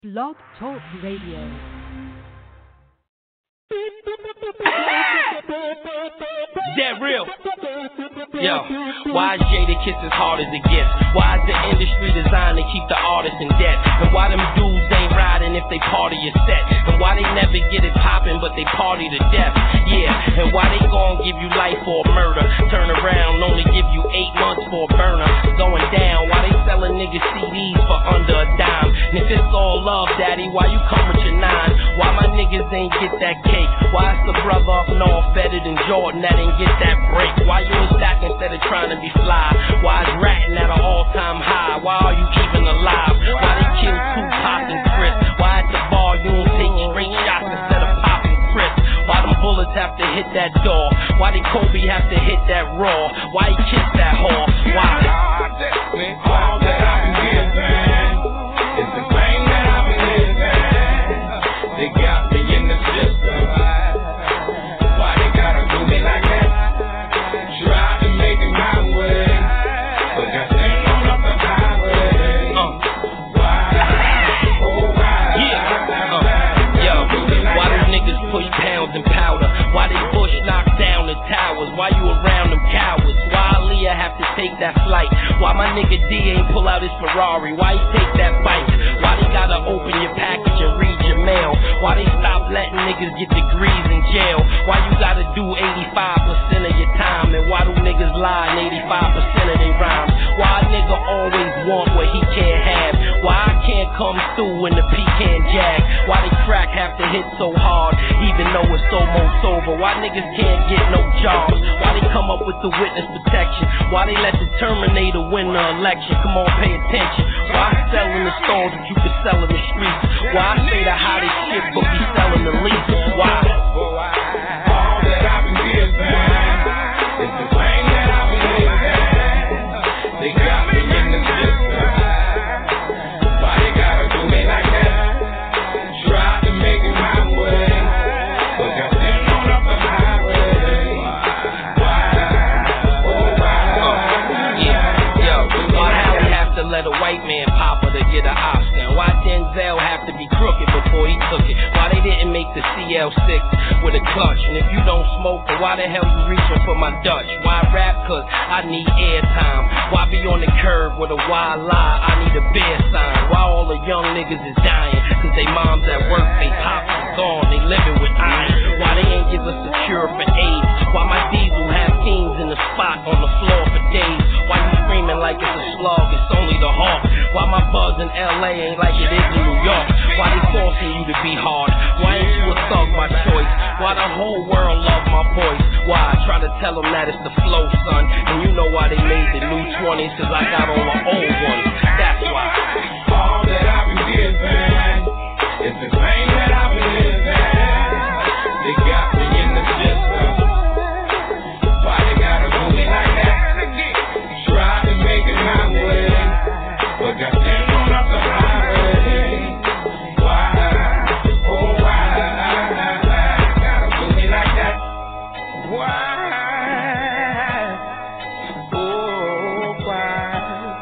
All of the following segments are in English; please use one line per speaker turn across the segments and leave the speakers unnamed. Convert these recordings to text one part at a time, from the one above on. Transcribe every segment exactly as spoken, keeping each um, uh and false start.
Blog Talk Radio.
That real. Yo, why is Jada Kiss as hard as it gets? Why is the industry designed to keep the artists in debt? And why them dudes ain't riding if they party is set? And why they never get it poppin' but they party to death? Yeah, and why they gon' give you life for a murder? Turn around, only give you eight months for a burner. Going down, why they sellin' niggas C Ds for under a dime? And if it's all love, daddy, why you come with your nine? Why my niggas ain't get that cake? Why it's the brother up north better than Jordan that ain't get that break? Why you in stack instead of trying to be fly? Why is ratting at an all-time high? Why are you even alive? Why they kill Tupac and Chris? Why at the bar you don't take straight shots instead of popping Chris? Why them bullets have to hit that door? Why did Kobe have to hit that raw? Why he kissed that whore? Why?
All that I've been giving is the pain that I've been living. They got me in the system. Why they gotta do me like that? Try to make it my way, but got things on up the highway. Uh. Why? Oh why?
Yeah. Uh. Yo, why them niggas push pounds and powder? Why they Bush knock down the towers? Why you around them cowards? Why Aaliyah have to take that flight? Why my nigga D ain't pull out his Ferrari? Why he take that bike? Why they gotta open your package and read your mail? Why they stop letting niggas get degrees in jail? Why you gotta do eighty-five percent of your time? And why do niggas lie in eighty-five percent of their rhymes? Why a nigga always want what he can't have? Why I can't come through when the pecan jag? Why they crack have to hit so hard even though it's almost over? Why niggas can't get no jobs? Why they come up with the witness protection? Why they let the Terminator win the election? Come on, pay attention. Why I sell in the stores that you can sell in the streets? Why I say the hottest shit but be selling the least? Why?
All that I've been giving is the pain that I've been living. They got me in the system. Why they gotta do me like that? Try to make it my way, but got things on up the highway. Why? Oh why?
Uh, yeah, yo, why Halle have to let a white man pop her to get an Oscar? And why Denzel have to be crooked before he took it? Why they didn't make the C L six with a clutch? And if you don't smoke, then why the hell you reaching for my Dutch? Why rap? Cause I need airtime. Why be on the curb with a wild lie? I need a bear sign. Why all the young niggas is dying? Cause they moms at work, they pops is gone, they living with iron. Why they ain't give us a cure for AIDS? Why my diesel have teens in the spot on the floor for days? Why you screaming like it's a slug, it's only the heart? Why my buzz in L A ain't like it is in New York? Why they forcing you to be hard? Why ain't you a thug by choice? Why the whole world love my voice? Why I try to tell them that it's the flow, son? And you know why they made the new twenties? Cause I got all the old ones. That's why.
All that I've been giving is the pain that I've been living. They got me in the system. Why they gotta do me like that? Try to make it my way, but got things on up the highway. Why? Oh why? Gotta do me like that? Why? Oh why?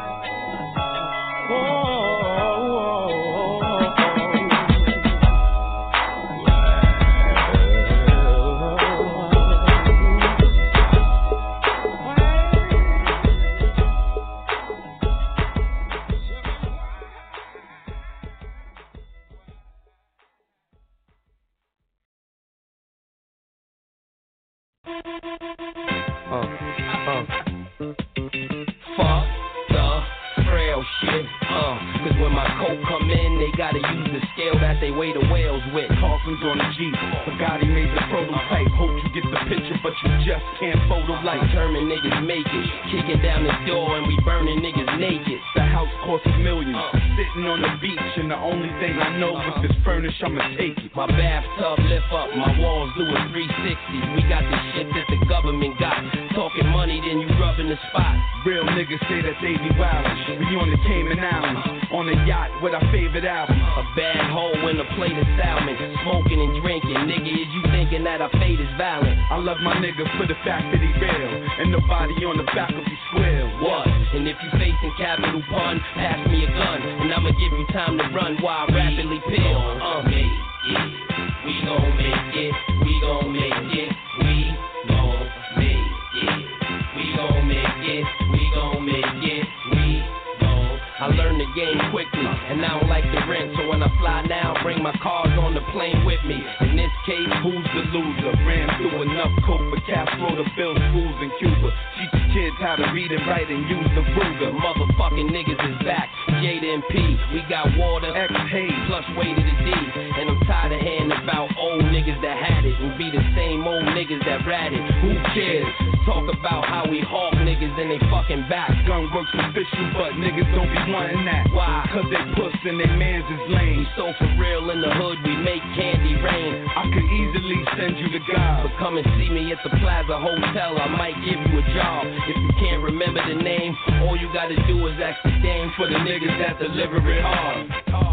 Uh, uh. Fuck the frail shit, uh, cause when my coat come in, they gotta use the scale that they weigh the whales with.
Coffins on the Jeep, forgot he made the prototype. Hope you get the picture, but you just can't photo like.
Determined niggas make it, kicking down the door and we burning niggas naked.
The house costs millions, uh, sitting on the beach, and the only thing I know uh, with this furnish, I'ma take it.
My bathtub lift up, my walls do a three sixty. We got the shit that the government got. Talking money, then you rubbing the spot.
Real niggas say that they be wildin'. We on the Cayman Islands, on a yacht with our favorite album.
A bad hoe and a plate of salmon, smoking and drinking. Nigga, is you thinking that our fate is violent?
I love my nigga for the fact that he real, and nobody on the back of his square.
What? And if you facing capital pun, pass me a gun, and I'ma give you time to run while I rapidly peel. Uh.
Make it. We gon' make it. We gon' make it. We gon' make it. We gon' make it. We gon' make it. We gon'.
I learned the game quickly, and I don't like the rent, so when I fly now, bring my cars on the plane with me. In this case,
who's the loser? Ran through enough coke for Castro to build schools in Cuba. Teach the kids how to read and write and use the Ruger.
Motherfucking niggas is back. Jada and P, we got water,
X-Hay,
plus way to the D. And I'm tired of hearing about old niggas that had it and be the same old niggas that ratted. Who cares? Talk about how we hawk niggas and they fucking back.
Gun works official, but niggas don't be wanting that.
Why?
Cause they puss and they mans is lame.
We so for real in the hood, we make candy rain.
I could easily send you the guy,
but come and see me at the Plaza Hotel, I might give you a job. If you can't remember the name, all you gotta do is ask the dame for the niggas that deliver it hard.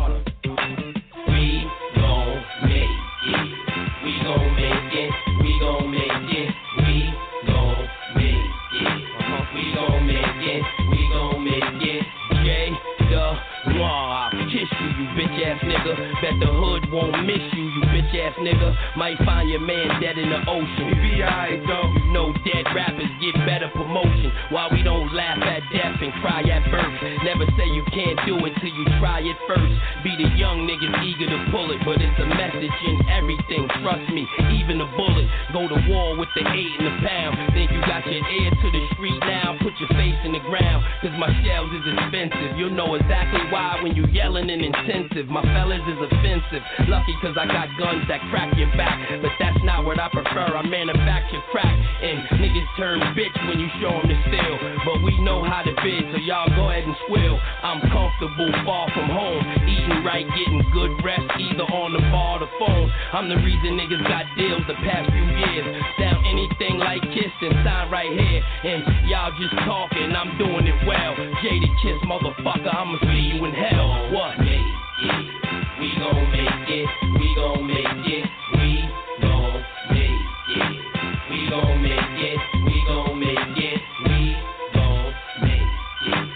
We gon' make it. We gon' make it. We gon' make it. We gon' make it. We gon' make it. We gon' make it.
J the Law, I'll kiss you, you bitch ass nigga. Bet the hood won't miss you, you bitch ass nigga. Might find your man dead in the ocean.
He be alright though.
You know dead rappers get better promotion. Why we don't laugh at death and cry at birth. Never say you can't do it till you try it first. Be the young niggas eager to pull it, but it's a message in everything. Trust me, even a bullet. Go to war with the eight and the pound. Think you got your ear to the street now? Put your face in the ground, cause my shells is expensive. You'll know exactly why when you yelling and intensive. My fellas is offensive. Lucky cause I got guns that crack your back, but that's not what I prefer. I manufacture crack, and niggas turn bitch when you show them the steel. But we know how to bid, so y'all go ahead and squill. I'm comfortable, far from home, eating right, getting good rest, either on the bar or the phone. I'm the reason niggas got deals the past few years. Sound anything like Kiss and sign right here, and y'all just talking, I'm doing it well. Jada Kiss, motherfucker, I'ma see you in hell. What?
Make it. We gon' make it. We gon' make it. We gon' make it. We gon' make it. We gon' make it. We gon' make it.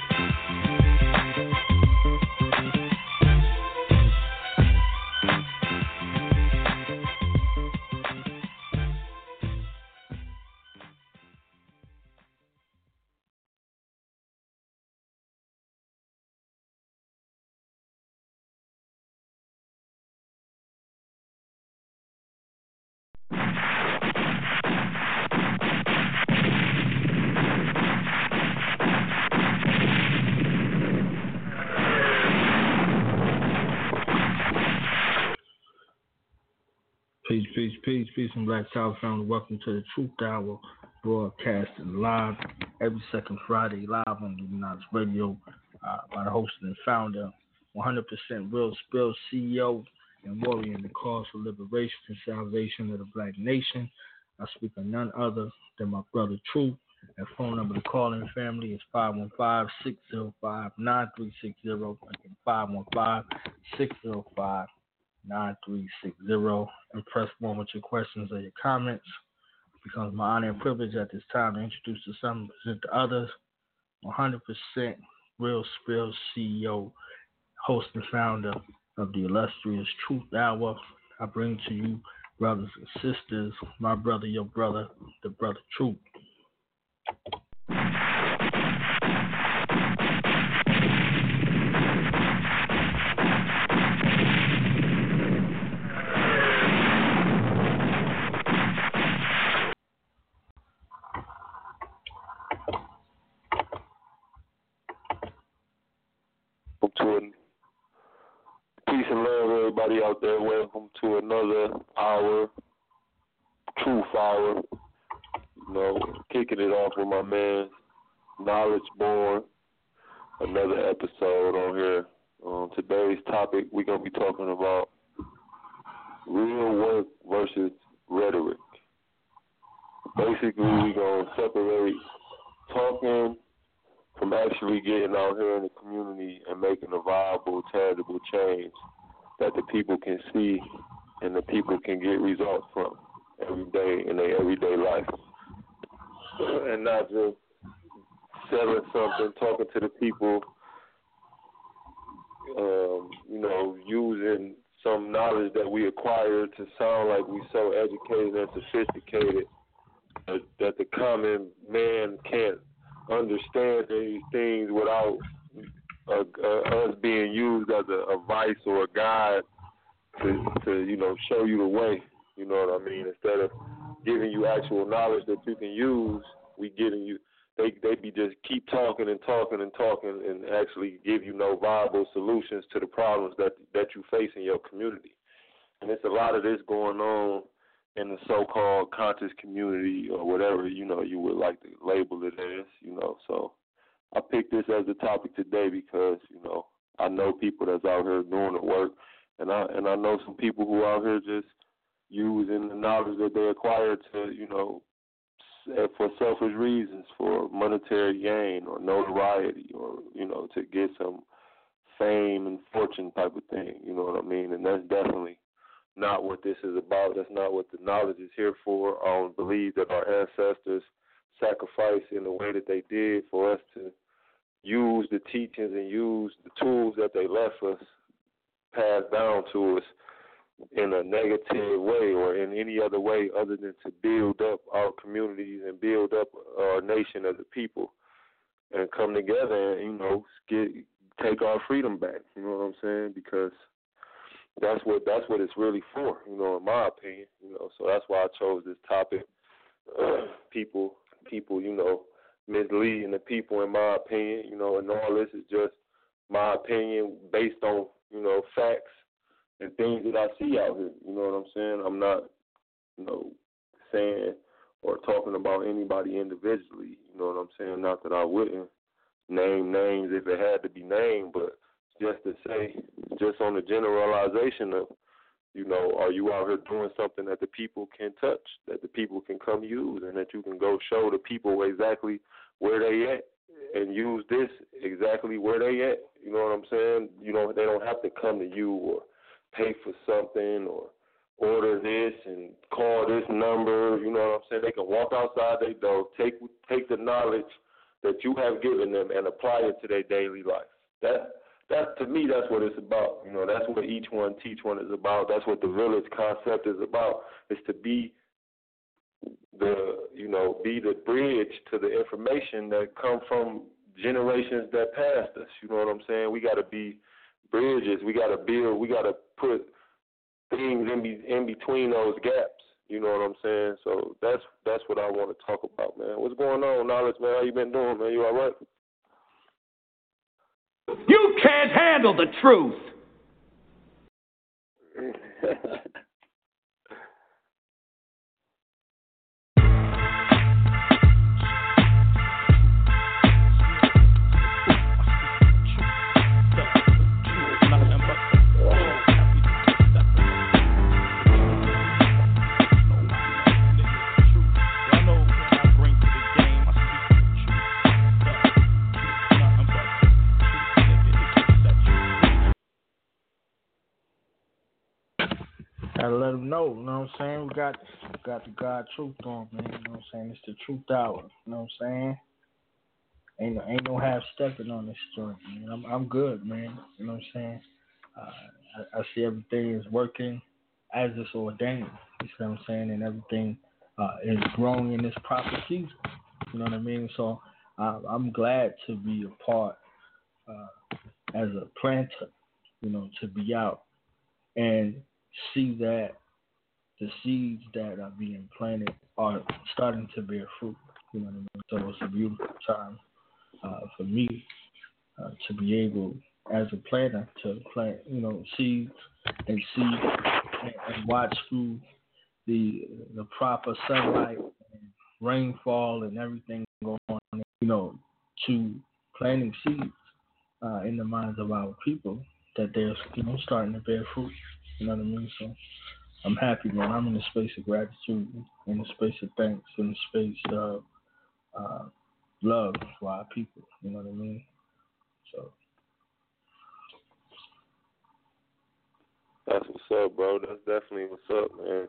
Peace, peace, peace, peace, and Black South family. Welcome to the Truth Hour, broadcasting live every second Friday, live on Illuminati Radio, uh, by the host and founder, one hundred percent Real Spill C E O and warrior in the cause for liberation and salvation of the Black nation. I speak of none other than my brother Truth. And phone number to call in family is five one five, six zero five, nine three six zero. Again, five one five, six zero five, nine three six zero. And press one with your questions or your comments. It becomes my honor and privilege at this time to introduce to some and present to others. one hundred percent Real Spill C E O, host and founder of the illustrious Truth Hour. I bring to you, brothers and sisters, my brother, your brother, the brother Truth.
To an, peace and love, everybody out there. Welcome to another hour, Truth Hour. You know, kicking it off with my man, Knowledge Born. Another episode on here. Um, today's topic, we're going to be talking about real work versus rhetoric. Basically, we're going to separate talking from actually getting out here in the community and making a viable, tangible change that the people can see and the people can get results from every day in their everyday life. And not just selling something, talking to the people, um, you know, using some knowledge that we acquired to sound like we so educated and sophisticated that, that the common man can't understand these things without uh, uh, us being used as a, a vice or a guide to, to, you know, show you the way. You know what I mean? Instead of giving you actual knowledge that you can use, we getting you. They they be just keep talking and talking and talking and actually give you no viable solutions to the problems that that you face in your community. And it's a lot of this going on in the so-called conscious community or whatever, you know, you would like to label it as, you know. So I picked this as the topic today because, you know, I know people that's out here doing the work, and I and I know some people who are out here just using the knowledge that they acquired to, you know, for selfish reasons, for monetary gain or notoriety or, you know, to get some fame and fortune type of thing, you know what I mean? And that's definitely not what this is about. That's not what the knowledge is here for. I don't believe that our ancestors sacrificed in the way that they did for us to use the teachings and use the tools that they left us, passed down to us, in a negative way or in any other way other than to build up our communities and build up our nation as a people and come together and, you know, get, take our freedom back, you know what I'm saying? Because that's what that's what it's really for, you know, in my opinion, you know. So that's why I chose this topic. Uh, people, people, you know, misleading the people, in my opinion, you know, and all this is just my opinion based on, you know, facts and things that I see out here, you know what I'm saying? I'm not, you know, saying or talking about anybody individually, you know what I'm saying? Not that I wouldn't name names if it had to be named, but just to say, just on the generalization of, you know, are you out here doing something that the people can touch, that the people can come use, and that you can go show the people exactly where they at and use this exactly where they at, you know what I'm saying? You know, they don't have to come to you or pay for something or order this and call this number, you know what I'm saying? They can walk outside their door, take take the knowledge that you have given them and apply it to their daily life. That that to me, that's what it's about. You know, that's what each one teach one is about. That's what the village concept is about. Is to be the you know be the bridge to the information that come from generations that passed us. You know what I'm saying? We got to be bridges. We got to build. We got to put things in be, in between those gaps. You know what I'm saying? So that's that's what I want to talk about, man. What's going on, Knowledge, man? How you been doing, man? You all right?
You can't handle the truth.
Gotta let them know, you know what I'm saying? We got got the God truth on, man. You know what I'm saying? It's the truth hour. You know what I'm saying? Ain't no, ain't no half stepping on this joint, man. I'm I'm good, man. You know what I'm saying? Uh, I, I see everything is working as it's ordained. You see what I'm saying? And everything uh, is growing in its proper season. You know what I mean? So uh, I'm glad to be a part uh, as a planter. You know, to be out and see that the seeds that are being planted are starting to bear fruit. You know what I mean? So it's a beautiful time uh, for me uh, to be able, as a planter, to plant, you know, seeds and see and, and watch through the the proper sunlight and rainfall and everything going on, you know, to planting seeds uh, in the minds of our people that they're, you know, starting to bear fruit. You know what I mean? So I'm happy, man. I'm in a space of gratitude, in a space of thanks, in a space of uh, love for our people. You know what I mean? So
that's what's up, bro. That's definitely what's up, man.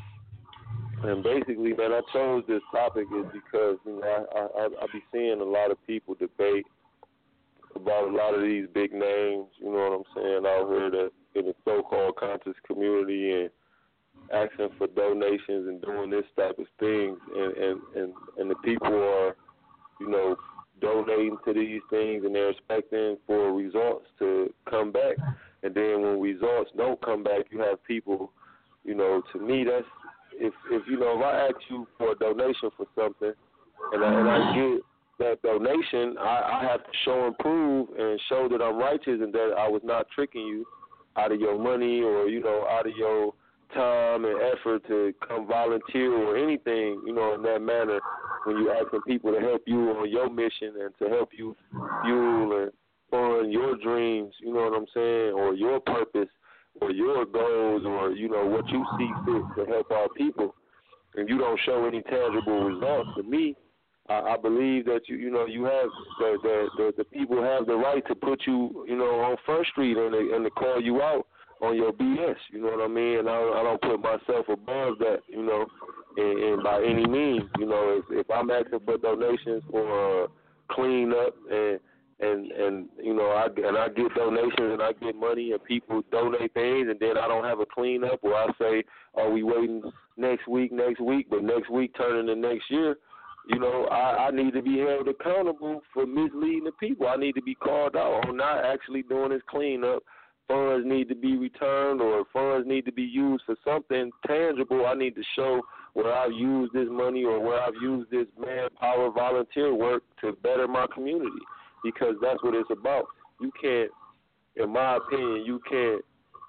And basically, man, I chose this topic is because you know I I, I be seeing a lot of people debate about a lot of these big names. You know what I'm saying out here that in the so-called conscious community and asking for donations and doing this type of things, and and and, and the people are, you know, donating to these things and they're expecting for results to come back. And then when results don't come back, you have people, you know, to me, that's, if, if you know, if I ask you for a donation for something and I, and I get that donation, I, I have to show and prove and show that I'm righteous and that I was not tricking you out of your money or, you know, out of your time and effort to come volunteer or anything, you know, in that manner when you're asking people to help you on your mission and to help you fuel and fund your dreams, you know what I'm saying, or your purpose or your goals or, you know, what you see fit to help our people, and you don't show any tangible results. To me, I, I believe that, you you know, you have, the, the, the, the people have the right to put you, you know, on First Street and, and to call you out on your B S, you know what I mean? And I, I don't put myself above that, you know, and, and by any means, you know, if, if I'm asking for donations for uh, clean up and, and, and you know, I, and I get donations and I get money and people donate things and then I don't have a clean up, or I say, are we waiting next week, next week, but next week turning to next year, you know, I, I need to be held accountable for misleading the people. I need to be called out on not actually doing this cleanup. Funds need to be returned or funds need to be used for something tangible. I need to show where I've used this money or where I've used this manpower volunteer work to better my community, because that's what it's about. You can't, in my opinion, you can't,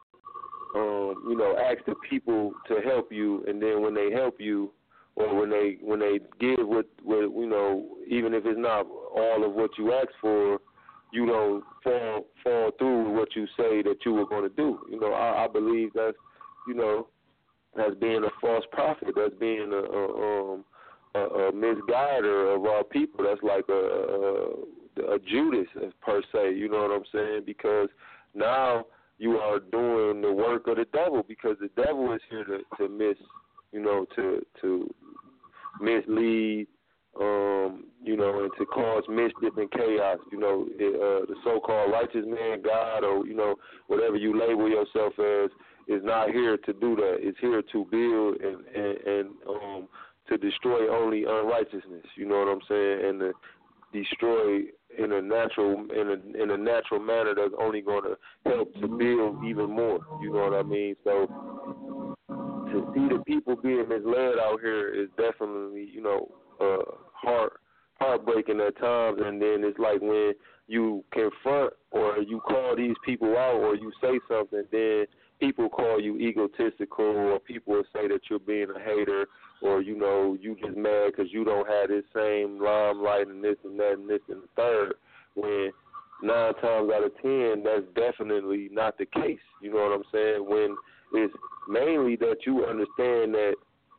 um, you know, ask the people to help you, and then when they help you or when they when they give what, what you know, even if it's not all of what you asked for, you don't fall fall through with what you say that you were going to do. You know, I, I believe that's, you know, that's being a false prophet. That's being a, a, um, a, a misguider of our people. That's like a, a, a Judas per se. You know what I'm saying? Because now you are doing the work of the devil, because the devil is here to, to mis, you know, to to mislead. Um, you know, and to cause mischief and chaos, you know, it, uh, the so-called righteous man, God, or, you know, whatever you label yourself as, is not here to do that. It's here to build and, and, and um, to destroy only unrighteousness, you know what I'm saying, and to destroy in a natural in a, in a natural manner that's only going to help to build even more, you know what I mean? So to see the people being misled out here is definitely, you know, uh, heart heartbreaking at times. And then it's like when you confront or you call these people out or you say something, then people call you egotistical, or people will say that you're being a hater, or, you know, you just mad because you don't have this same limelight and this and that and this and the third, when nine times out of ten, that's definitely not the case. You know what I'm saying? When it's mainly that you understand that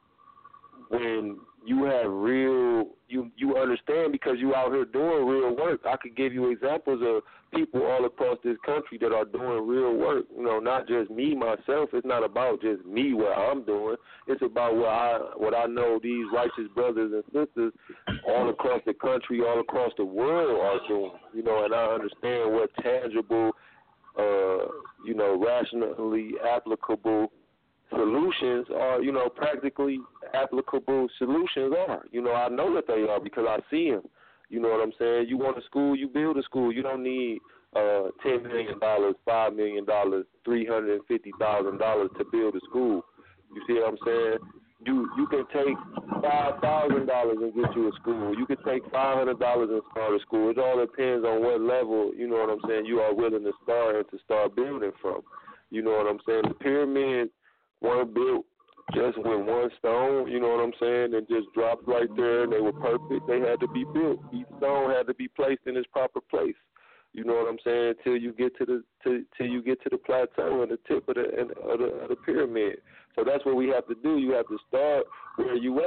when you have real, you, you understand because you out here doing real work. I could give you examples of people all across this country that are doing real work. You know, not just me, myself. It's not about just me, what I'm doing. It's about what I, what I know these righteous brothers and sisters all across the country, all across the world are doing. You know, and I understand what tangible, uh, you know, rationally applicable solutions are, you know, practically applicable solutions are. You know, I know that they are because I see them. You know what I'm saying? You want a school, you build a school. You don't need uh, ten million dollars, five million dollars, three hundred fifty thousand dollars to build a school. You see what I'm saying? You you can take five thousand dollars and get you a school. You can take five hundred dollars and start a school. It all depends on what level, you know what I'm saying, you are willing to start and to start building from. You know what I'm saying? The pyramids weren't built just with one stone, you know what I'm saying, and just dropped right there and they were perfect. They had to be built. Each stone had to be placed in its proper place. You know what I'm saying? Till you get to the till, till you get to the plateau and the tip of the, and, of the of the pyramid. So that's what we have to do. You have to start where you at.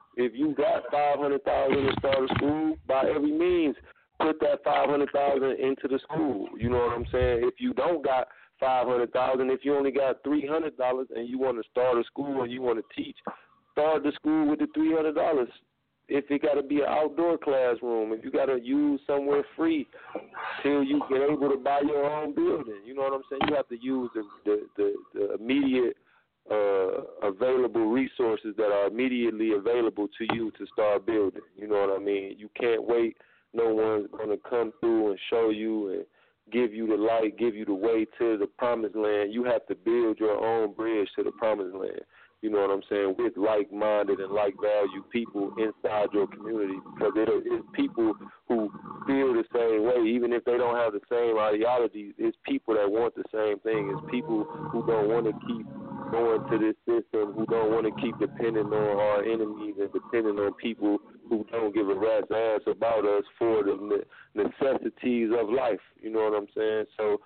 If you got five hundred thousand dollars to start a school, by every means, put that five hundred thousand dollars into the school. You know what I'm saying? If you don't got five hundred thousand dollars, if you only got three hundred dollars and you want to start a school and you want to teach, start the school with the three hundred dollars. If it got to be an outdoor classroom, if you got to use somewhere free till you get able to buy your own building, you know what I'm saying? You have to use the the, the, the immediate uh, available resources that are immediately available to you to start building. You know what I mean? You can't wait. No one's going to come through and show you and give you the light, give you the way to the promised land. You have to build your own bridge to the promised land. You know what I'm saying, with like-minded and like-value people inside your community, because it is people who feel the same way, even if they don't have the same ideologies. It's people that want the same thing. It's people who don't want to keep going to this system, who don't want to keep depending on our enemies and depending on people who don't give a rat's ass about us for the necessities of life. You know what I'm saying? So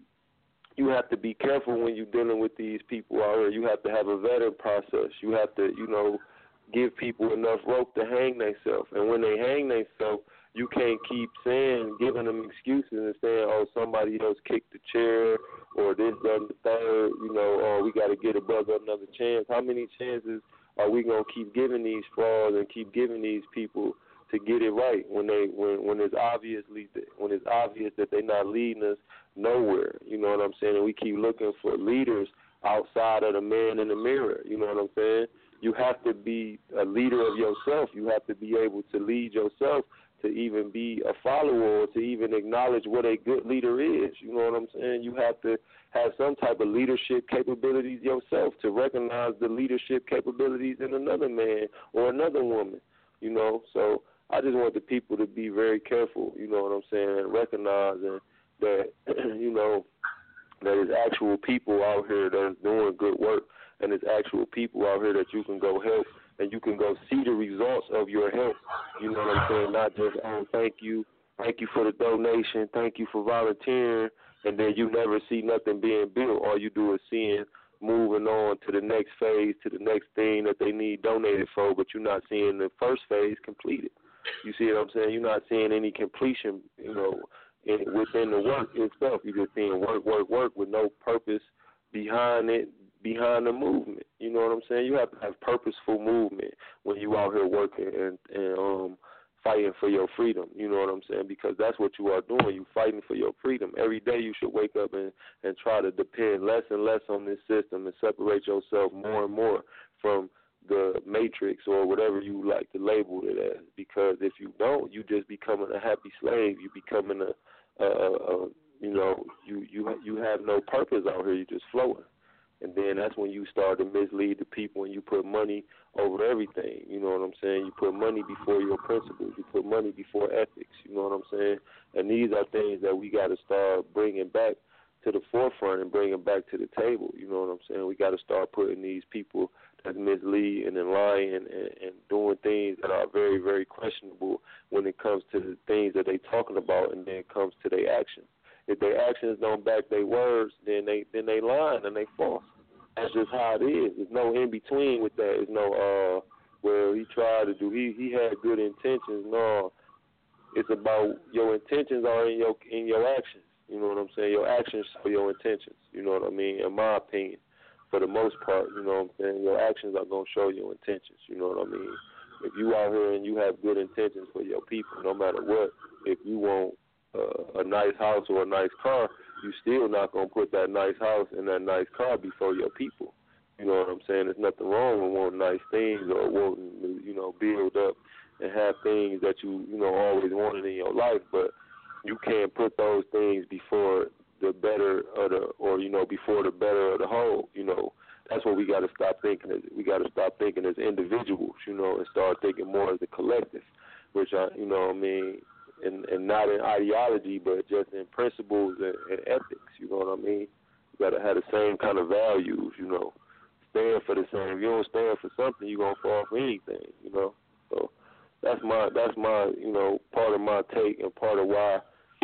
you have to be careful when you're dealing with these people out here. You have to have a vetting process. You have to, you know, give people enough rope to hang themselves. And when they hang themselves, you can't keep saying, giving them excuses and saying, oh, somebody else kicked the chair or this, that, and the third, you know, oh, we got to get a brother another chance. How many chances are we going to keep giving these frauds and keep giving these people to get it right when they when when it's obviously when it's obvious that they're not leading us nowhere? You know what I'm saying? And we keep looking for leaders outside of the man in the mirror. You know what I'm saying? You have to be a leader of yourself. You have to be able to lead yourself, to even be a follower, or to even acknowledge what a good leader is. You know what I'm saying? You have to have some type of leadership capabilities yourself to recognize the leadership capabilities in another man or another woman. You know, so I just want the people to be very careful, you know what I'm saying, and recognizing that, you know, that there's actual people out here that's doing good work, and there's actual people out here that you can go help, and you can go see the results of your help, you know what I'm saying, not just, oh, thank you, thank you for the donation, thank you for volunteering, and then you never see nothing being built. All you do is seeing moving on to the next phase, to the next thing that they need donated for, but you're not seeing the first phase completed. You see what I'm saying? You're not seeing any completion, you know, in, within the work itself. You're just seeing work, work, work with no purpose behind it, behind the movement. You know what I'm saying? You have to have purposeful movement when you out here working and, and um, fighting for your freedom. You know what I'm saying? Because that's what you are doing. You're fighting for your freedom. Every day you should wake up and, and try to depend less and less on this system and separate yourself more and more from the matrix or whatever you like to label it as, because if you don't, you just becoming a happy slave. You becoming a, a, a you know, you, you you have no purpose out here. You're just floating, and then that's when you start to mislead the people and you put money over everything. You know what I'm saying? You put money before your principles. You put money before ethics. You know what I'm saying? And these are things that we got to start bringing back to the forefront and bringing back to the table. You know what I'm saying? We got to start putting these people that's misleading and lying and, and doing things that are very, very questionable when it comes to the things that they talking about, and then it comes to their actions. If their actions don't back their words, then they then they lying and they false. That's just how it is. There's no in between with that. There's no uh well he tried to do he he had good intentions. No, it's about your intentions are in your in your actions. You know what I'm saying? Your actions show your intentions. You know what I mean? In my opinion. For the most part, you know what I'm saying, your actions are going to show your intentions, you know what I mean? If you out here and you have good intentions for your people, no matter what, if you want uh, a nice house or a nice car, you still not going to put that nice house and that nice car before your people. You know what I'm saying? There's nothing wrong with wanting nice things or wanting to, you know, build up and have things that you, you know, always wanted in your life, but you can't put those things before the better of the, or, you know, before the better of the whole, you know. That's what we got to stop thinking. As, we got to stop thinking as individuals, you know, and start thinking more as a collective, which, I, you know what I mean, and, and not in ideology, but just in principles and, and ethics, you know what I mean. You got to have the same kind of values, you know, stand for the same. If you don't stand for something, you're going to fall for anything, you know. So that's my, that's my, you know, part of my take and part of why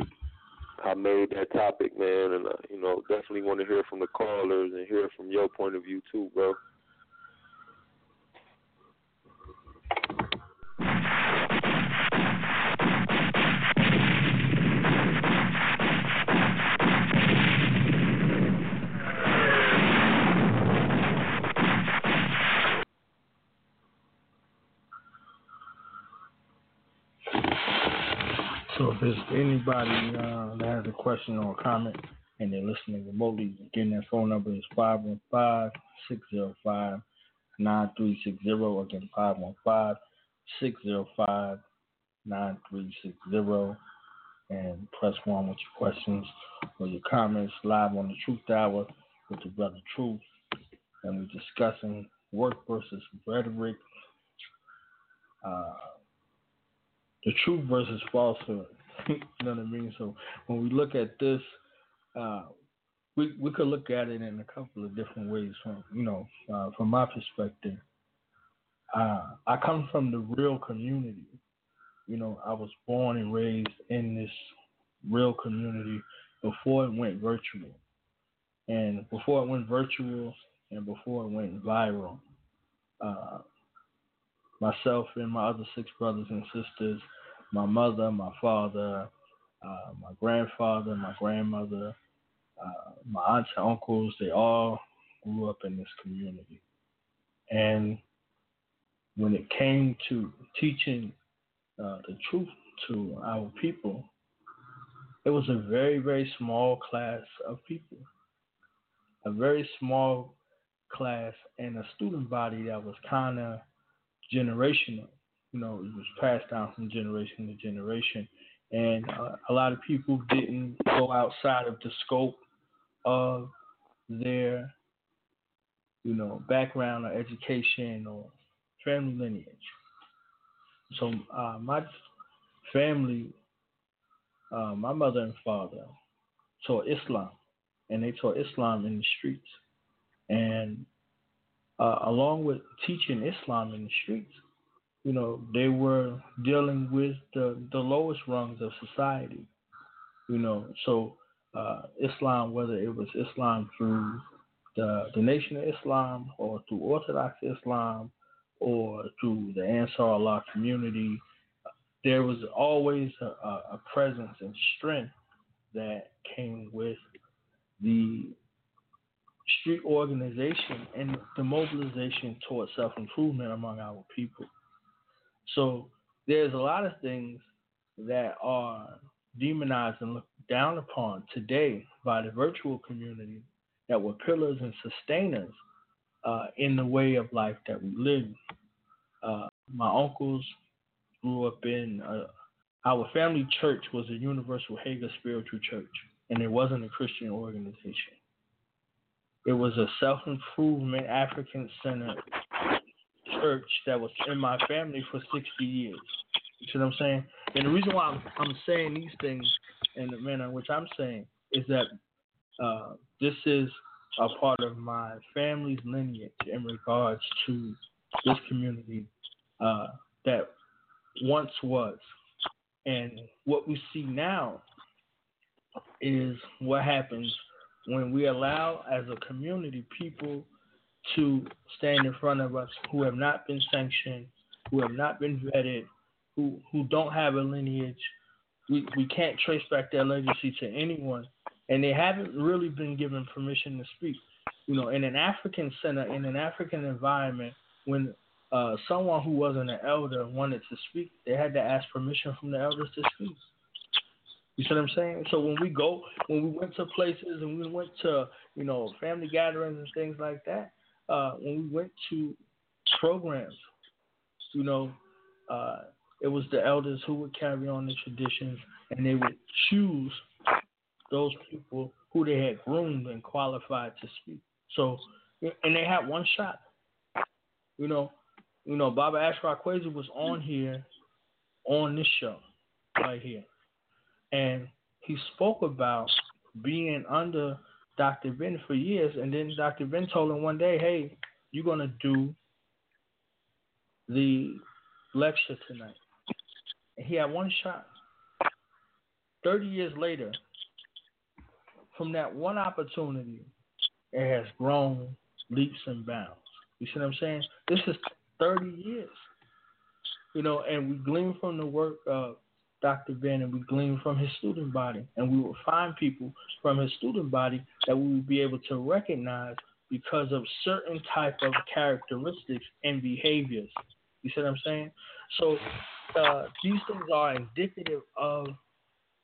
I made that topic, man, and, uh, you know, definitely want to hear from the callers and hear from your point of view, too, bro.
So if there's anybody uh, that has a question or a comment and they're listening remotely, again, that phone number is five one five, six zero five, nine three six zero. Again, five one five, six zero five, nine three six zero. And press one with your questions or your comments live on the Truth Hour with the Brother Truth. And we're discussing work versus rhetoric, uh, the truth versus falsehood. You know what I mean? So when we look at this, uh, we we could look at it in a couple of different ways. From you know, uh, from my perspective, uh, I come from the real community. You know, I was born and raised in this real community before it went virtual. And before it went virtual and before it went viral, uh, myself and my other six brothers and sisters, my mother, my father, uh, my grandfather, my grandmother, uh, my aunts and uncles, they all grew up in this community. And when it came to teaching Uh, the truth to our people, it was a very, very small class of people, a very small class and a student body that was kind of generational. You know, it was passed down from generation to generation. And uh, a lot of people didn't go outside of the scope of their, you know, background or education or family lineage. So uh, my family, uh, my mother and father taught Islam, and they taught Islam in the streets. And uh, along with teaching Islam in the streets, you know, they were dealing with the, the lowest rungs of society. You know, so uh, Islam, whether it was Islam through the, the Nation of Islam or through Orthodox Islam, or through the Ansar Allah community, there was always a, a presence and strength that came with the street organization and the mobilization towards self-improvement among our people. So there's a lot of things that are demonized and looked down upon today by the virtual community that were pillars and sustainers Uh, in the way of life that we live. Uh, my uncles grew up in, uh, our family church was a Universal Hager Spiritual Church, and it wasn't a Christian organization. It was a self-improvement, African-centered church that was in my family for sixty years. You see what I'm saying? And the reason why I'm, I'm saying these things in the manner in which I'm saying is that uh, this is a part of my family's lineage in regards to this community uh, that once was. And what we see now is what happens when we allow, as a community, people to stand in front of us who have not been sanctioned, who have not been vetted, who, who don't have a lineage. We, we can't trace back their legacy to anyone. And they haven't really been given permission to speak. You know, in an African center, in an African environment, when uh, someone who wasn't an elder wanted to speak, they had to ask permission from the elders to speak. You see what I'm saying? So when we go, when we went to places and we went to, you know, family gatherings and things like that, uh, when we went to programs, you know, uh, it was the elders who would carry on the traditions, and they would choose those people who they had groomed and qualified to speak. So, and they had one shot. You know, you know, Baba Ashra Kwesi was on here, on this show, right here. And he spoke about being under Doctor Ben for years, and then Doctor Ben told him one day, hey, you're going to do the lecture tonight. And he had one shot. thirty years later, from that one opportunity, it has grown leaps and bounds. You see what I'm saying? This is thirty years. You know, and we glean from the work of Doctor Ben, and we glean from his student body. And we will find people from his student body that we will be able to recognize because of certain type of characteristics and behaviors. You see what I'm saying? So uh, these things are indicative of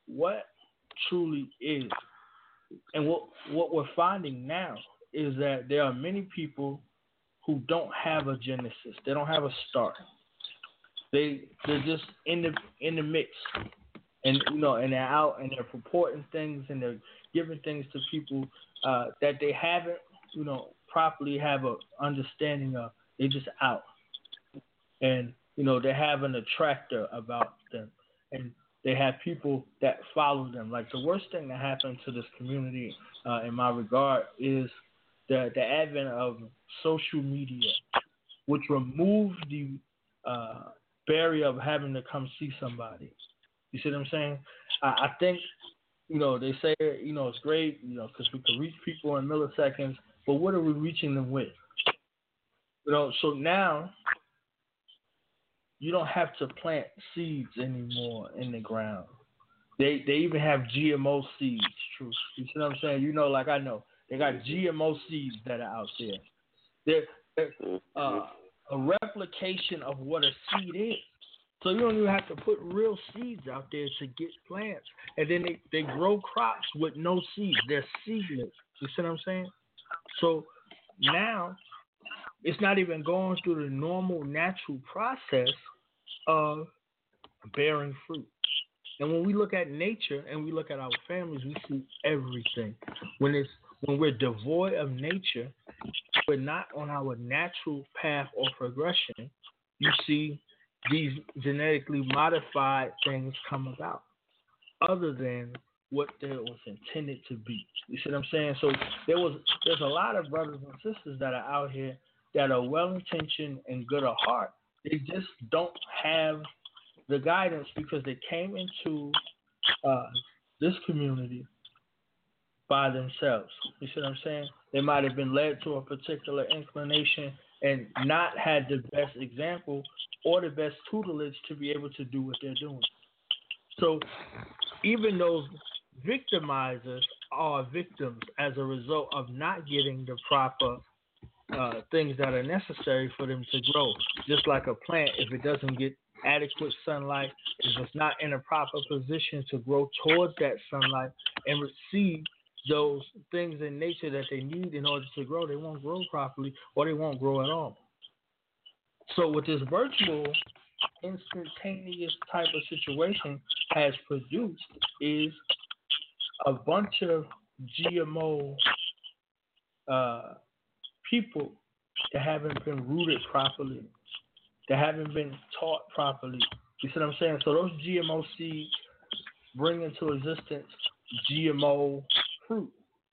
what truly is. And what what we're finding now is that there are many people who don't have a genesis. They don't have a start. They they're just in the in the mix, and you know, and they're out and they're purporting things and they're giving things to people uh, that they haven't, you know, properly have a understanding of. They're just out, and you know, they have an attractor about them, and they have people that follow them. Like the worst thing that happened to this community, uh, in my regard, is the the advent of social media, which removed the uh, barrier of having to come see somebody. You see what I'm saying? I, I think, you know, they say, you know, it's great, you know, because we can reach people in milliseconds, but what are we reaching them with? You know, so now you don't have to plant seeds anymore in the ground. They they even have G M O seeds, true. You see what I'm saying? You know, like I know, they got G M O seeds that are out there. They're, they're uh, a replication of what a seed is. So you don't even have to put real seeds out there to get plants. And then they, they grow crops with no seeds. They're seedless. You see what I'm saying? So now it's not even going through the normal natural process of bearing fruit. And when we look at nature and we look at our families, we see everything. When it's when we're devoid of nature, we're not on our natural path or progression, you see these genetically modified things come about, other than what there was intended to be. You see what I'm saying? So there was there's a lot of brothers and sisters that are out here that are well-intentioned and good at heart. They just don't have the guidance because they came into uh, this community by themselves. You see what I'm saying? They might have been led to a particular inclination and not had the best example or the best tutelage to be able to do what they're doing. So even those victimizers are victims as a result of not getting the proper uh, things that are necessary for them to grow. Just like a plant, if it doesn't get adequate sunlight, if it's not in a proper position to grow towards that sunlight and receive those things in nature that they need in order to grow, they won't grow properly or they won't grow at all. So what this virtual instantaneous type of situation has produced is a bunch of G M O uh, people that haven't been rooted properly, that haven't been taught properly. You see what I'm saying? So those G M O seeds bring into existence G M O fruit.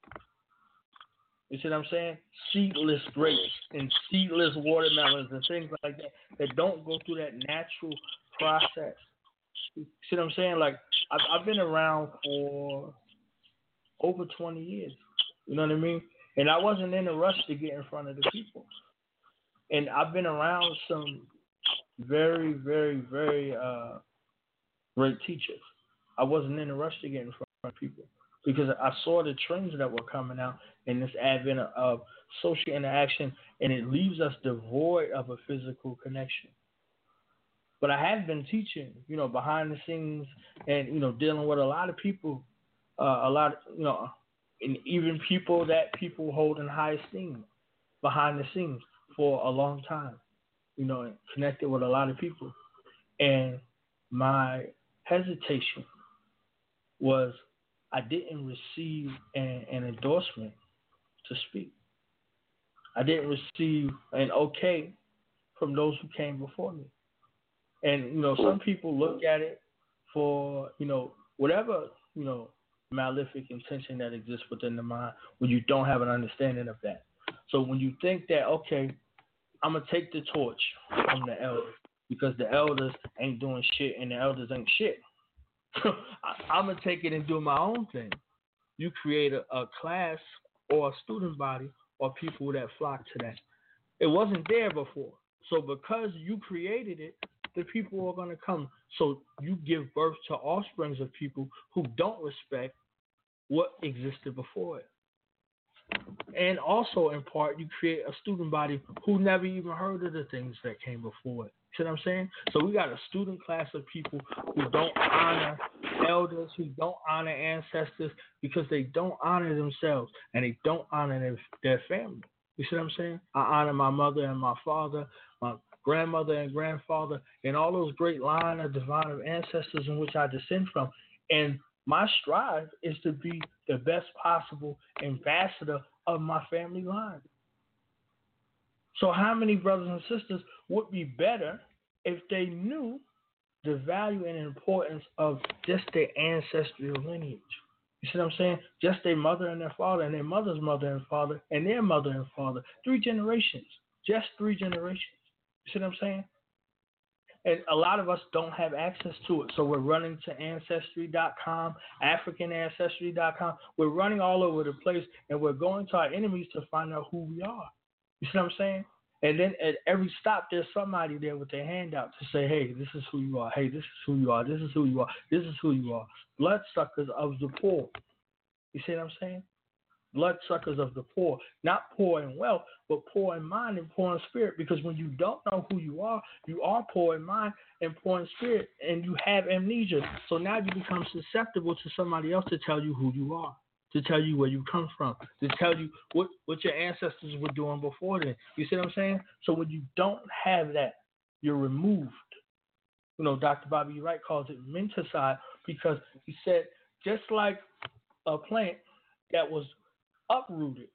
You see what I'm saying? Seedless grapes and seedless watermelons and things like that that don't go through that natural process. You see what I'm saying? Like, I've, I've been around for over twenty years. You know what I mean? And I wasn't in a rush to get in front of the people. And I've been around some very, very, very uh, great teachers. I wasn't in a rush to get in front of people because I saw the trends that were coming out in this advent of social interaction, and it leaves us devoid of a physical connection. But I have been teaching, you know, behind the scenes and, you know, dealing with a lot of people, uh, a lot, of, you know, and even people that people hold in high esteem behind the scenes for a long time, you know, and connected with a lot of people. And my hesitation was I didn't receive an, an endorsement to speak. I didn't receive an okay from those who came before me. And, you know, some people look at it for, you know, whatever, you know, malefic intention that exists within the mind when you don't have an understanding of that. So when you think that, okay, I'm going to take the torch from the elders because the elders ain't doing shit and the elders ain't shit. I'm going to take it and do my own thing. You create a, a class or a student body or people that flock to that. It wasn't there before. So because you created it, the people are going to come. So you give birth to offsprings of people who don't respect what existed before it. And also, in part, you create a student body who never even heard of the things that came before it. See what I'm saying? So we got a student class of people who don't honor elders who don't honor ancestors because they don't honor themselves and they don't honor their, their family. You see what I'm saying? I honor my mother and my father, my grandmother and grandfather, and all those great line of divine of ancestors in which I descend from. And my strive is to be the best possible ambassador of my family line. So how many brothers and sisters would be better if they knew the value and importance of just their ancestral lineage? You see what I'm saying? Just their mother and their father and their mother's mother and father and their mother and father. Three generations. Just three generations. You see what I'm saying? And a lot of us don't have access to it. So we're running to Ancestry dot com, African Ancestry dot com. We're running all over the place, and we're going to our enemies to find out who we are. You see what I'm saying? And then at every stop, there's somebody there with their hand out to say, hey, this is who you are. Hey, this is who you are. This is who you are. This is who you are. Bloodsuckers of the poor. You see what I'm saying? Bloodsuckers of the poor. Not poor in wealth, but poor in mind and poor in spirit. Because when you don't know who you are, you are poor in mind and poor in spirit, and you have amnesia. So now you become susceptible to somebody else to tell you who you are, to tell you where you come from, to tell you what, what your ancestors were doing before then. You see what I'm saying? So when you don't have that, you're removed. You know, Doctor Bobby Wright calls it menticide, because he said just like a plant that was uprooted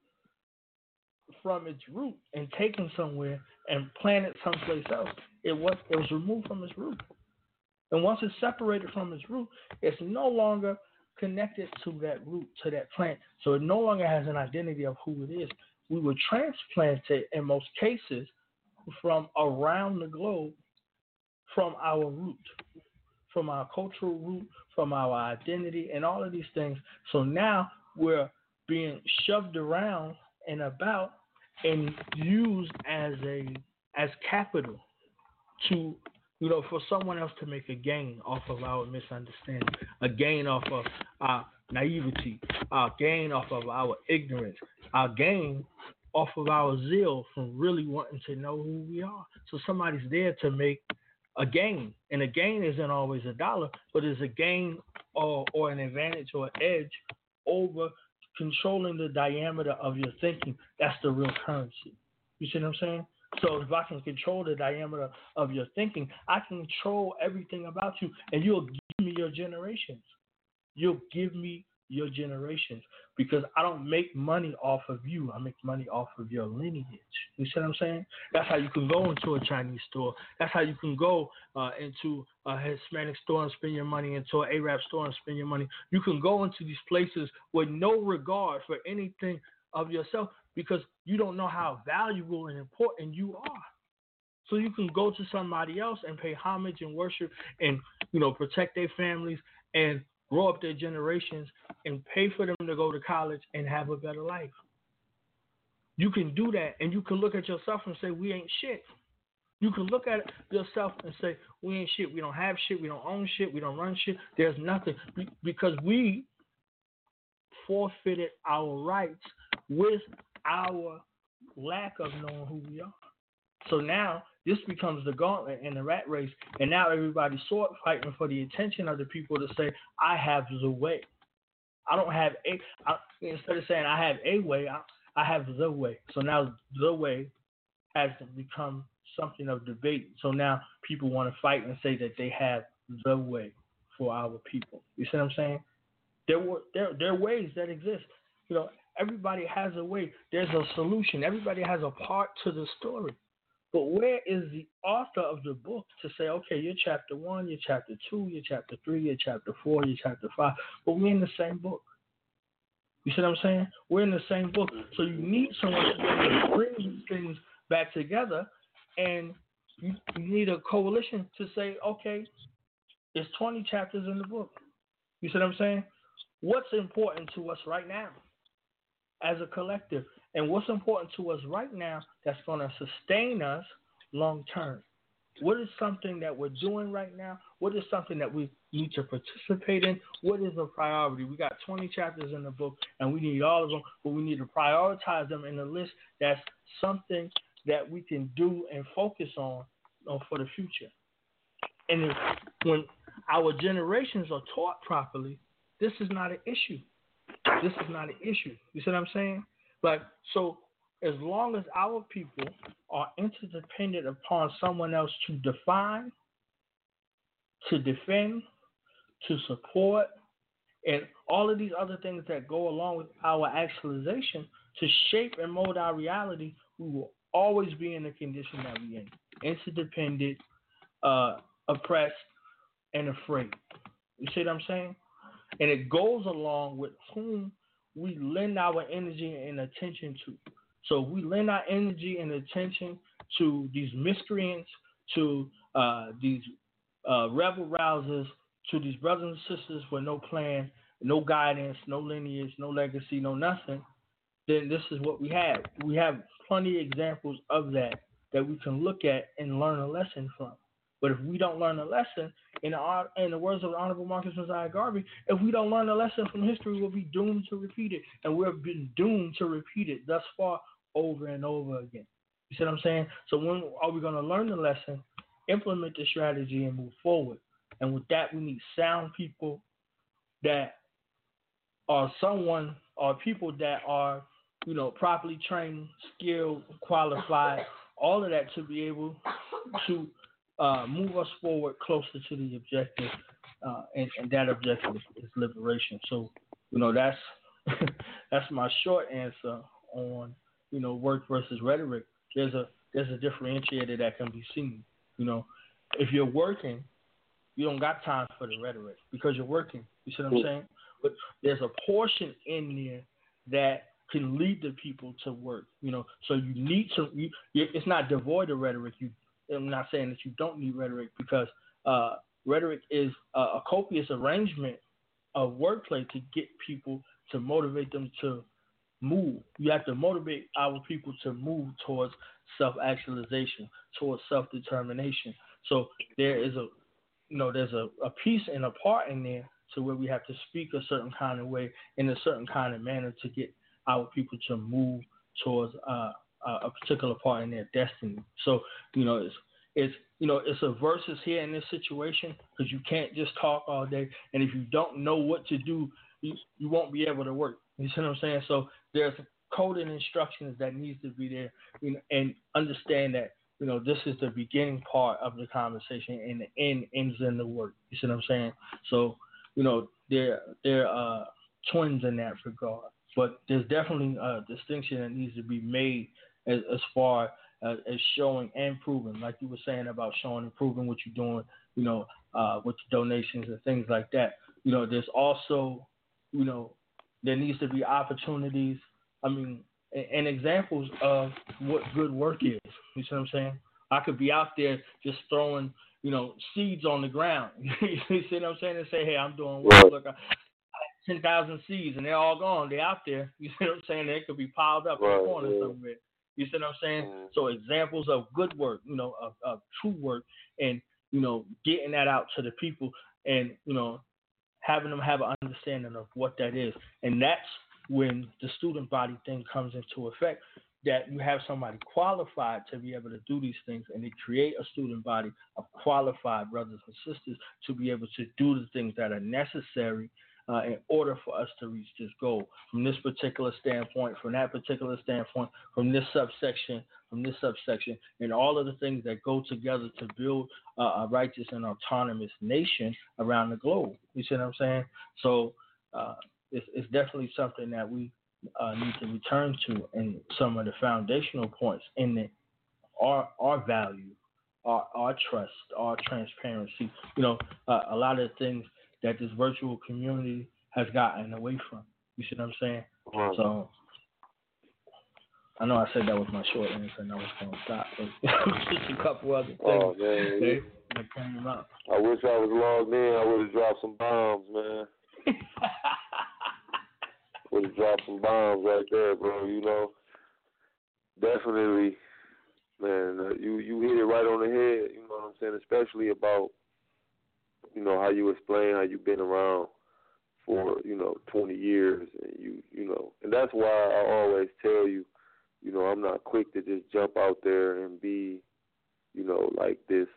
from its root and taken somewhere and planted someplace else, it was it was removed from its root. And once it's separated from its root, it's no longer connected to that root, to that plant. So it no longer has an identity of who it is. We were transplanted in most cases from around the globe from our root, from our cultural root, from our identity, and all of these things. So now we're being shoved around and about and used as a as capital to, you know, for someone else to make a gain off of our misunderstanding, a gain off of our naivety, our gain off of our ignorance, our gain off of our zeal from really wanting to know who we are. So somebody's there to make a gain, and a gain isn't always a dollar, but it's a gain or, or an advantage or an edge over controlling the diameter of your thinking. That's the real currency. You see what I'm saying? So if I can control the diameter of your thinking, I can control everything about you, and you'll give me your generations. You'll give me your generations, because I don't make money off of you. I make money off of your lineage. You see what I'm saying? That's how you can go into a Chinese store. That's how you can go uh, into a Hispanic store and spend your money, into an Arab store and spend your money. You can go into these places with no regard for anything of yourself, because you don't know how valuable and important you are. So you can go to somebody else and pay homage and worship and, you know, protect their families and grow up their generations and pay for them to go to college and have a better life. You can do that, and you can look at yourself and say, we ain't shit. You can look at yourself and say, we ain't shit. We don't have shit. We don't own shit. We don't run shit. There's nothing, because we forfeited our rights with our lack of knowing who we are. So now this becomes the gauntlet and the rat race, and now everybody's sword fighting for the attention of the people to say, I have the way. I don't have a, I, instead of saying I have a way, I, I have the way. So now the way has become something of debate. So now people want to fight and say that they have the way for our people. You see what I'm saying? There were there there are ways that exist. You know, everybody has a way. There's a solution. Everybody has a part to the story. But where is the author of the book to say, okay, you're chapter one, you're chapter two, you're chapter three, you're chapter four, you're chapter five, but we're in the same book. You see what I'm saying? We're in the same book. So you need someone to be able to bring these things back together, and you, you need a coalition to say, okay, there's twenty chapters in the book. You see what I'm saying? What's important to us right now as a collective? And what's important to us right now that's going to sustain us long term? What is something that we're doing right now? What is something that we need to participate in? What is a priority? We got twenty chapters in the book, and we need all of them, but we need to prioritize them in a list that's something that we can do and focus on, on for the future. And if, when our generations are taught properly, this is not an issue. This is not an issue. You see what I'm saying? Like, so as long as our people are interdependent upon someone else to define, to defend, to support, and all of these other things that go along with our actualization to shape and mold our reality, we will always be in the condition that we're in. Interdependent, uh, oppressed, and afraid. You see what I'm saying? And it goes along with whom we lend our energy and attention to. So we lend our energy and attention to these miscreants, to uh, these uh, rebel rousers, to these brothers and sisters with no plan, no guidance, no lineage, no legacy, no nothing, then this is what we have. We have plenty of examples of that that we can look at and learn a lesson from. But if we don't learn a lesson, in the, in the words of the Honorable Marcus Messiah Garvey, if we don't learn a lesson from history, we'll be doomed to repeat it. And we've been doomed to repeat it thus far over and over again. You see what I'm saying? So when are we going to learn the lesson, implement the strategy, and move forward? And with that, we need sound people that are someone, or people that are, you know, properly trained, skilled, qualified, all of that to be able to uh, move us forward closer to the objective, uh, and, and that objective is, is liberation. So, you know, that's that's my short answer on, you know, work versus rhetoric. There's a there's a differentiator that can be seen. You know, if you're working, you don't got time for the rhetoric because you're working. You see what I'm saying? But there's a portion in there that can lead the people to work. You know, so you need to. You, it's not devoid of rhetoric. You, I'm not saying that you don't need rhetoric, because uh, rhetoric is a, a copious arrangement of wordplay to get people, to motivate them to move. You have to motivate our people to move towards self-actualization, towards self-determination. So there is a, you know, there's a, a piece and a part in there to where we have to speak a certain kind of way, in a certain kind of manner, to get our people to move towards uh, a particular part in their destiny. So, you know, it's, it's, you know, it's a versus here in this situation, because you can't just talk all day. And if you don't know what to do, you, you won't be able to work. You see what I'm saying? So there's code and instructions that needs to be there, you know, and understand that, you know, this is the beginning part of the conversation, and the end ends in the work. You see what I'm saying? So, you know, they're, they're uh, twins in that regard. But there's definitely a distinction that needs to be made as, as far as, as showing and proving, like you were saying about showing and proving what you're doing, you know, uh, with donations and things like that. You know, there's also, you know, there needs to be opportunities, I mean, and, and examples of what good work is. You see what I'm saying? I could be out there just throwing, you know, seeds on the ground. You see what I'm saying? And say, hey, I'm doing work. Look, I, ten thousand seeds, and they're all gone. They're out there. You see what I'm saying? They could be piled up right in the corner yeah. somewhere. You see what I'm saying? Mm. So examples of good work, you know, of, of true work, and, you know, getting that out to the people, and, you know, having them have an understanding of what that is. And that's when the student body thing comes into effect, that you have somebody qualified to be able to do these things, and they create a student body of qualified brothers and sisters to be able to do the things that are necessary Uh, in order for us to reach this goal, from this particular standpoint, from that particular standpoint, from this subsection, from this subsection, and all of the things that go together to build uh, a righteous and autonomous nation around the globe. You see what I'm saying? So uh, it's, it's definitely something that we uh, need to return to, and some of the foundational points in it are our value, our, our trust, our transparency. You know, uh, a lot of things that this virtual community has gotten away from. You see what I'm saying? Wow. So I know I said that was my short answer, and I was going to stop, but just a couple other things
oh, man.
that, that came up.
I wish I was logged in. I would have dropped some bombs, man. would have dropped some bombs right there, bro. You know, definitely, man. Uh, you you hit it right on the head. You know what I'm saying? Especially about, you know, how you explain how you've been around for, you know, twenty years, and you, you know, and that's why I always tell you, you know, I'm not quick to just jump out there and be, you know, like this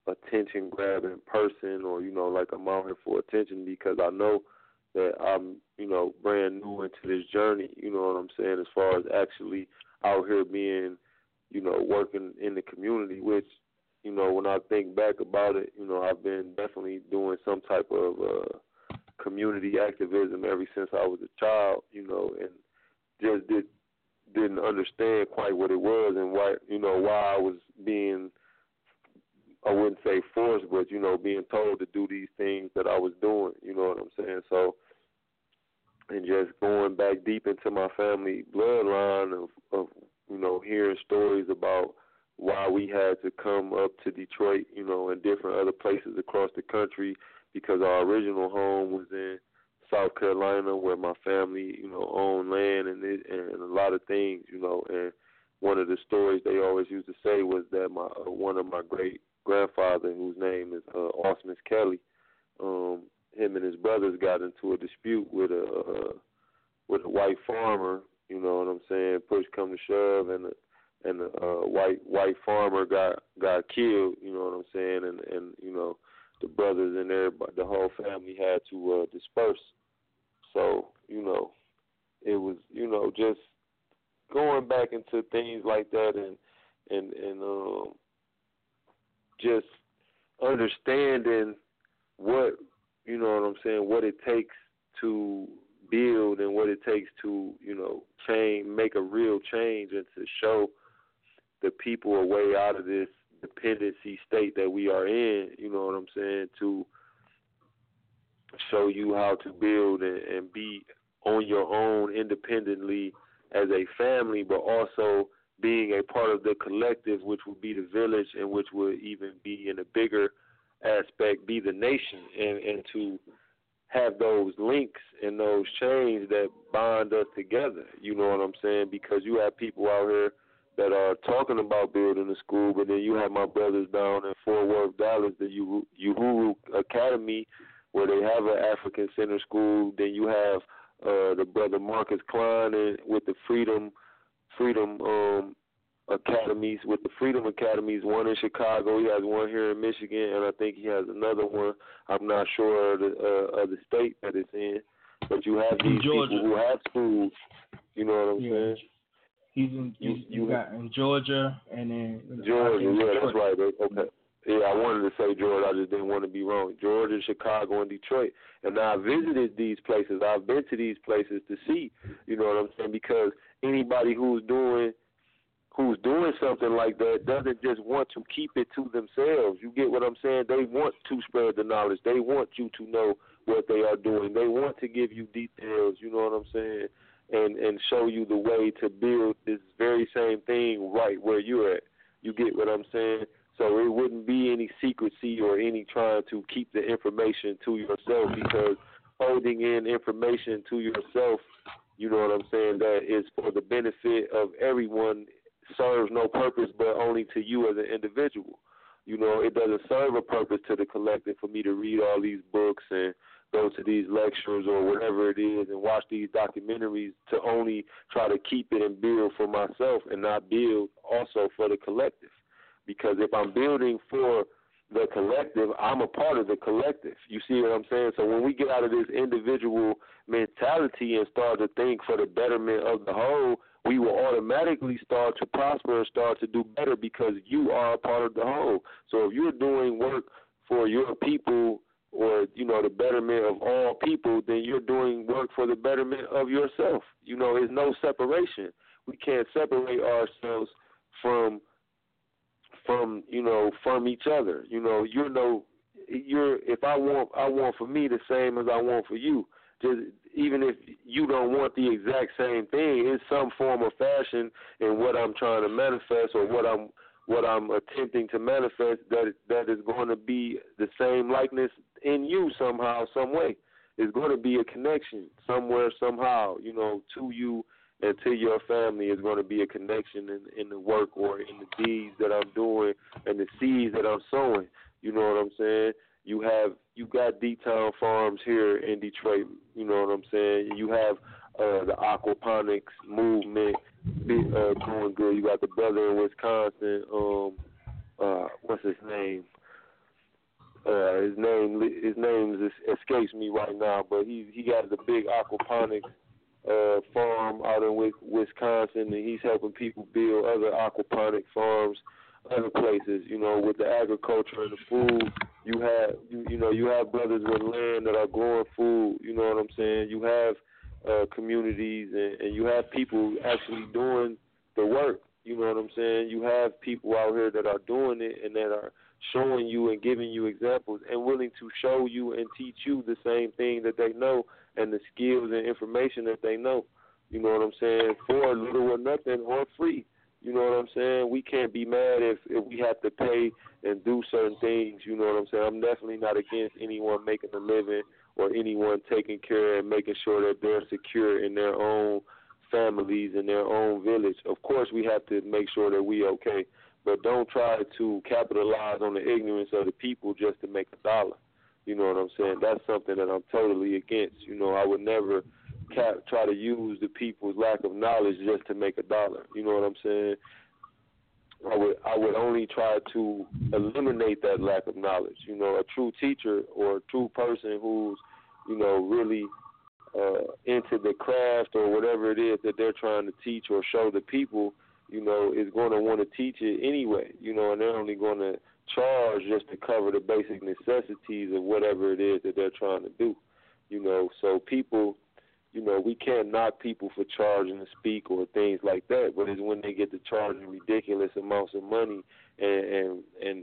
attention grabbing person, or you know, like I'm out here for attention, because I know that I'm, you know, brand new into this journey. You know what I'm saying? As far as actually out here being, you know, working in the community, which, you know, when I think back about it, you know, I've been definitely doing some type of uh, community activism ever since I was a child, you know, and just did, didn't understand quite what it was and why, you know, why I was being, I wouldn't say forced, but, you know, being told to do these things that I was doing, you know what I'm saying? So, and just going back deep into my family bloodline of, of you know, hearing stories about why we had to come up to Detroit, you know, and different other places across the country, because our original home was in South Carolina, where my family, you know, owned land and it, and a lot of things, you know. And one of the stories they always used to say was that my uh, one of my great grandfather, whose name is uh, Osman Kelly, um, him and his brothers got into a dispute with a uh, with a white farmer. You know what I'm saying? Push come to shove, and the, and the uh, white white farmer got got killed. You know what I'm saying? And and you know, the brothers and everybody, the whole family had to uh, disperse. So you know, it was you know just going back into things like that, and and and um, just understanding what you know what I'm saying, what it takes to build and what it takes to, you know, change, make a real change, and to show the people a way out of this dependency state that we are in, you know what I'm saying, to show you how to build and, and be on your own independently as a family, but also being a part of the collective, which would be the village, and which would even be in a bigger aspect, be the nation, and, and to have those links and those chains that bind us together, you know what I'm saying? Because you have people out here that are talking about building a school, but then you have my brothers down in Fort Worth, Dallas, the Uhuru Academy, where they have an African Center School. Then you have uh, the brother Marcus Klein and with the Freedom Freedom um, Academies, with the Freedom Academies, one in Chicago, he has one here in Michigan, and I think he has another one. I'm not sure of the, uh, of the state that it's in, but you have these people who have schools, you know what I'm yeah. saying?
He's in, he's, you, you got in Georgia, and then
Georgia, yeah, that's right. Okay. Yeah, I wanted to say Georgia, I just didn't want to be wrong. Georgia, Chicago, and Detroit. And now I visited these places. I've been to these places to see, you know what I'm saying, because anybody who's doing who's doing something like that doesn't just want to keep it to themselves. You get what I'm saying? They want to spread the knowledge. They want you to know what they are doing. They want to give you details, you know what I'm saying, and, and show you the way to build this very same thing right where you're at. You get what I'm saying? So it wouldn't be any secrecy or any trying to keep the information to yourself, because holding in information to yourself, you know what I'm saying, that is for the benefit of everyone, serves no purpose but only to you as an individual. You know, it doesn't serve a purpose to the collective for me to read all these books and go to these lectures or whatever it is and watch these documentaries to only try to keep it and build for myself and not build also for the collective. Because if I'm building for the collective, I'm a part of the collective. You see what I'm saying? So when we get out of this individual mentality and start to think for the betterment of the whole, we will automatically start to prosper and start to do better, because you are a part of the whole. So if you're doing work for your people, or, you know, the betterment of all people, then you're doing work for the betterment of yourself. You know, there's no separation. We can't separate ourselves from from, you know, from each other. You know, you know, you're, if I want, I want for me the same as I want for you. Just even if you don't want the exact same thing, it's some form of fashion in what I'm trying to manifest, or what I'm what I'm attempting to manifest, that that is going to be the same likeness in you somehow, some way. It's going to be a connection somewhere, somehow, you know, to you and to your family. Is going to be a connection in, in the work or in the deeds that I'm doing and the seeds that I'm sowing. You know what I'm saying? You have you got D-Town Farms here in Detroit. You know what I'm saying? You have uh, the aquaponics movement uh, going good. You got the brother in Wisconsin. Um, uh, what's his name? uh, his name his name escapes me right now, but he he has a big aquaponics uh, farm out in Wisconsin, and he's helping people build other aquaponic farms, other places. You know, with the agriculture and the food, you have you, you know you have brothers with land that are growing food. You know what I'm saying? You have uh, communities, and, and you have people actually doing the work. You know what I'm saying? You have people out here that are doing it and that are showing you and giving you examples and willing to show you and teach you the same thing that they know and the skills and information that they know. You know what I'm saying? For little or nothing or free. You know what I'm saying? We can't be mad if, if we have to pay and do certain things. You know what I'm saying? I'm definitely not against anyone making a living or anyone taking care and making sure that they're secure in their own families in their own village. Of course, we have to make sure that we okay, but don't try to capitalize on the ignorance of the people just to make a dollar. You know what I'm saying? That's something that I'm totally against. You know, I would never cap- try to use the people's lack of knowledge just to make a dollar. You know what I'm saying? I would I would only try to eliminate that lack of knowledge. You know, a true teacher or a true person who's, you know, really Uh, into the craft or whatever it is that they're trying to teach or show the people, you know, is going to want to teach it anyway, you know, and they're only going to charge just to cover the basic necessities of whatever it is that they're trying to do, you know. So people, you know, we can't knock people for charging to speak or things like that, but it's when they get to charging ridiculous amounts of money and, and, and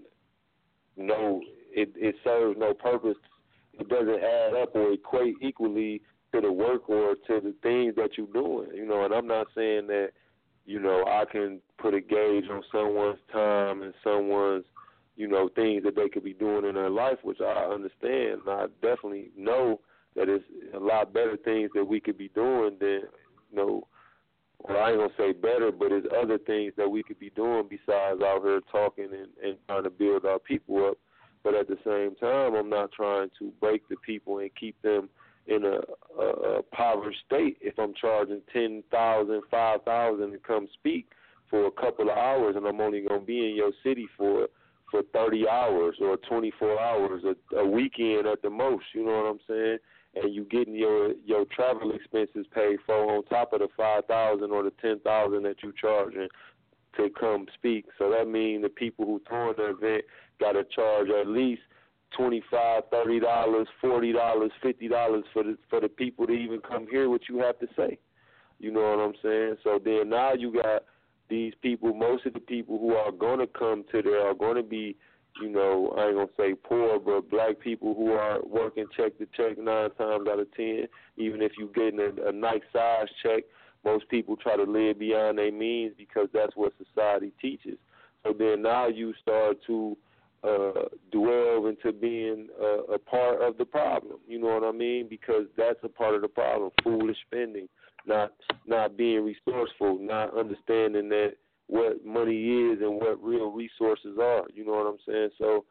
no, it, it serves no purpose. It doesn't add up or equate equally to the work or to the things that you're doing, you know, and I'm not saying that, you know, I can put a gauge on someone's time and someone's, you know, things that they could be doing in their life, which I understand. And I definitely know that it's a lot better things that we could be doing than, you know, well, I ain't going to say better, but there's other things that we could be doing besides out here talking and, and trying to build our people up. But at the same time, I'm not trying to break the people and keep them in a, a, a impoverished state if I'm charging ten thousand dollars, five thousand dollars to come speak for a couple of hours, and I'm only going to be in your city for for thirty hours or twenty-four hours, a, a weekend at the most, you know what I'm saying? And you getting your, your travel expenses paid for on top of the five thousand dollars or the ten thousand dollars that you charging to come speak. So that means the people who throwing the event got to charge at least twenty-five dollars, thirty dollars, forty dollars, fifty dollars for the for the people to even come hear what you have to say. You know what I'm saying? So then now you got these people, most of the people who are going to come to there are going to be, you know, I ain't going to say poor, but black people who are working check to check nine times out of ten. Even if you're getting a, a nice size check, most people try to live beyond their means because that's what society teaches. So then now you start to Uh, dwell into being a, a part of the problem, you know what I mean? Because that's a part of the problem, foolish spending, not not being resourceful, not understanding that what money is and what real resources are, you know what I'm saying? So,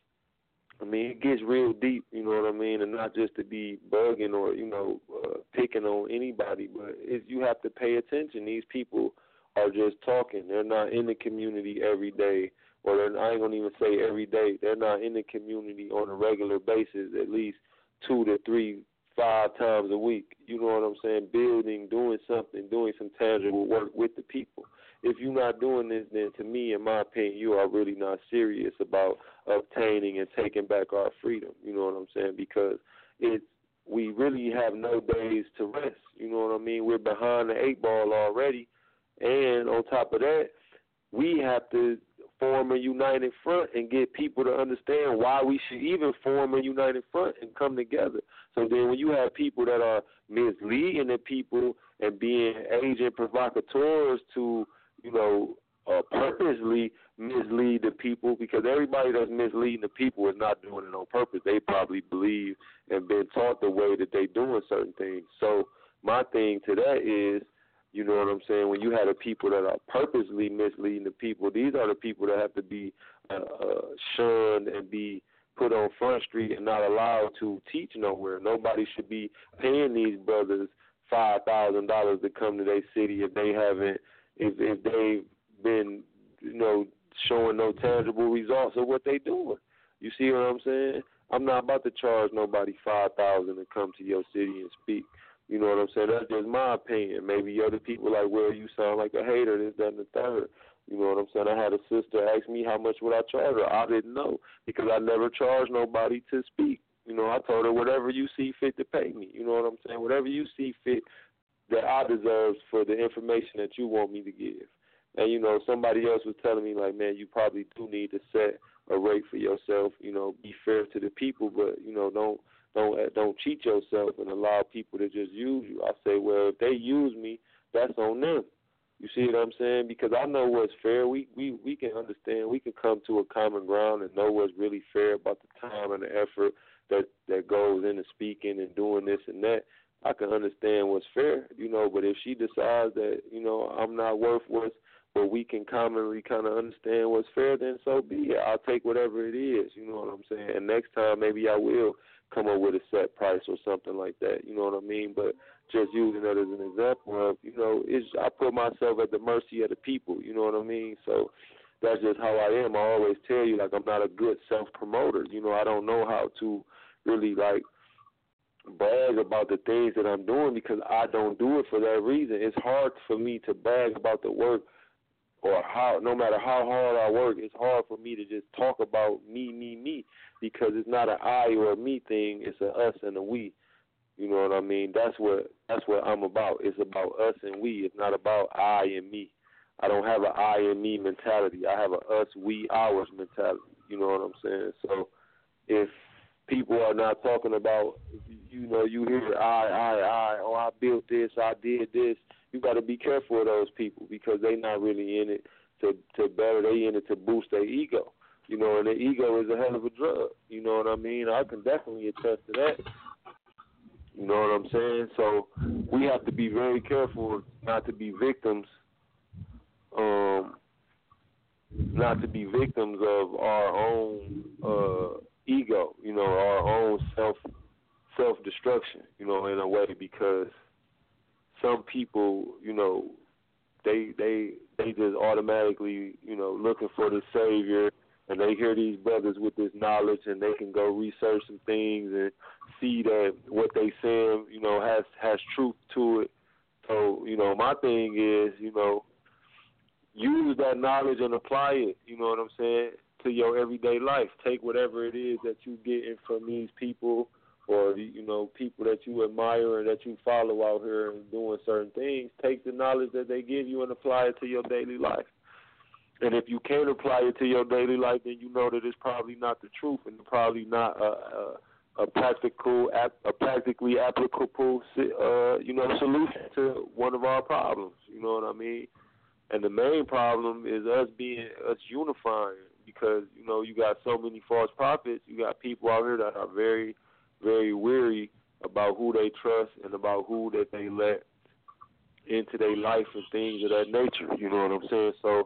I mean, it gets real deep, you know what I mean? And not just to be bugging or, you know, uh, picking on anybody, but it, you have to pay attention. These people are just talking. They're not in the community every day. Or I ain't going to even say every day. They're not in the community on a regular basis, at least two to three, five times a week. You know what I'm saying? Building, doing something, doing some tangible work with the people. If you're not doing this, then to me, in my opinion, you are really not serious about obtaining and taking back our freedom. You know what I'm saying? Because it's, we really have no days to rest. You know what I mean? We're behind the eight ball already. And on top of that, we have to form a united front and get people to understand why we should even form a united front and come together. So then when you have people that are misleading the people and being agent provocateurs to, you know, uh, purposely mislead the people, because everybody that's misleading the people is not doing it on purpose. They probably believe and been taught the way that they doing certain things. So my thing to that is, you know what I'm saying? When you have the people that are purposely misleading the people, these are the people that have to be uh, uh, shunned and be put on Front Street and not allowed to teach nowhere. Nobody should be paying these brothers five thousand dollars to come to their city if they haven't, if if they've been, you know, showing no tangible results of what they're doing. You see what I'm saying? I'm not about to charge nobody five thousand to come to your city and speak. You know what I'm saying? That's just my opinion. Maybe other people like, well, you sound like a hater, this, that, and the third. You know what I'm saying? I had a sister ask me how much would I charge her. I didn't know because I never charged nobody to speak. You know, I told her whatever you see fit to pay me. You know what I'm saying? Whatever you see fit that I deserve for the information that you want me to give. And, you know, somebody else was telling me, like, man, you probably do need to set a rate for yourself, you know, be fair to the people, but, you know, don't don't don't cheat yourself and allow people to just use you. I say, well, if they use me, that's on them. You see what I'm saying? Because I know what's fair. We, we, we can understand. We can come to a common ground and know what's really fair about the time and the effort that, that goes into speaking and doing this and that. I can understand what's fair, you know, but if she decides that, you know, I'm not worth what's, but we can commonly kind of understand what's fair, then so be it. I'll take whatever it is, you know what I'm saying? And next time maybe I will come up with a set price or something like that, you know what I mean? But just using that as an example of, you know, it's, I put myself at the mercy of the people, you know what I mean? So that's just how I am. I always tell you, like, I'm not a good self-promoter. You know, I don't know how to really, like, brag about the things that I'm doing because I don't do it for that reason. It's hard for me to brag about the work or how, no matter how hard I work, it's hard for me to just talk about me, me, me because it's not an I or a me thing. It's a us and a we. You know what I mean? That's what that's what I'm about. It's about us and we. It's not about I and me. I don't have an I and me mentality. I have a us, we, ours mentality. You know what I'm saying? So if people are not talking about, you know, you hear I, I, I, oh, I built this, I did this, you got to be careful of those people because they're not really in it to, to better. They in it to boost their ego. You know, and the ego is a hell of a drug. You know what I mean? I can definitely attest to that. You know what I'm saying? So we have to be very careful not to be victims, um, not to be victims of our own uh, ego, you know, our own self self destruction, you know, in a way, because some people, you know, they they they just automatically, you know, looking for the savior, and they hear these brothers with this knowledge, and they can go research some things and see that what they saying, you know, has has truth to it. So, you know, my thing is, you know, use that knowledge and apply it, you know what I'm saying, to your everyday life. Take whatever it is that you getting from these people or, you know, people that you admire and that you follow out here and doing certain things. Take the knowledge that they give you and apply it to your daily life. And if you can't apply it to your daily life, then you know that it's probably not the truth and probably not a, a, a practical, a practically applicable, uh, you know, solution to one of our problems. You know what I mean? And the main problem is us being, us unifying because, you know, you got so many false prophets. You got people out here that are very, very weary about who they trust and about who that they let into their life and things of that nature. You know what I'm saying? So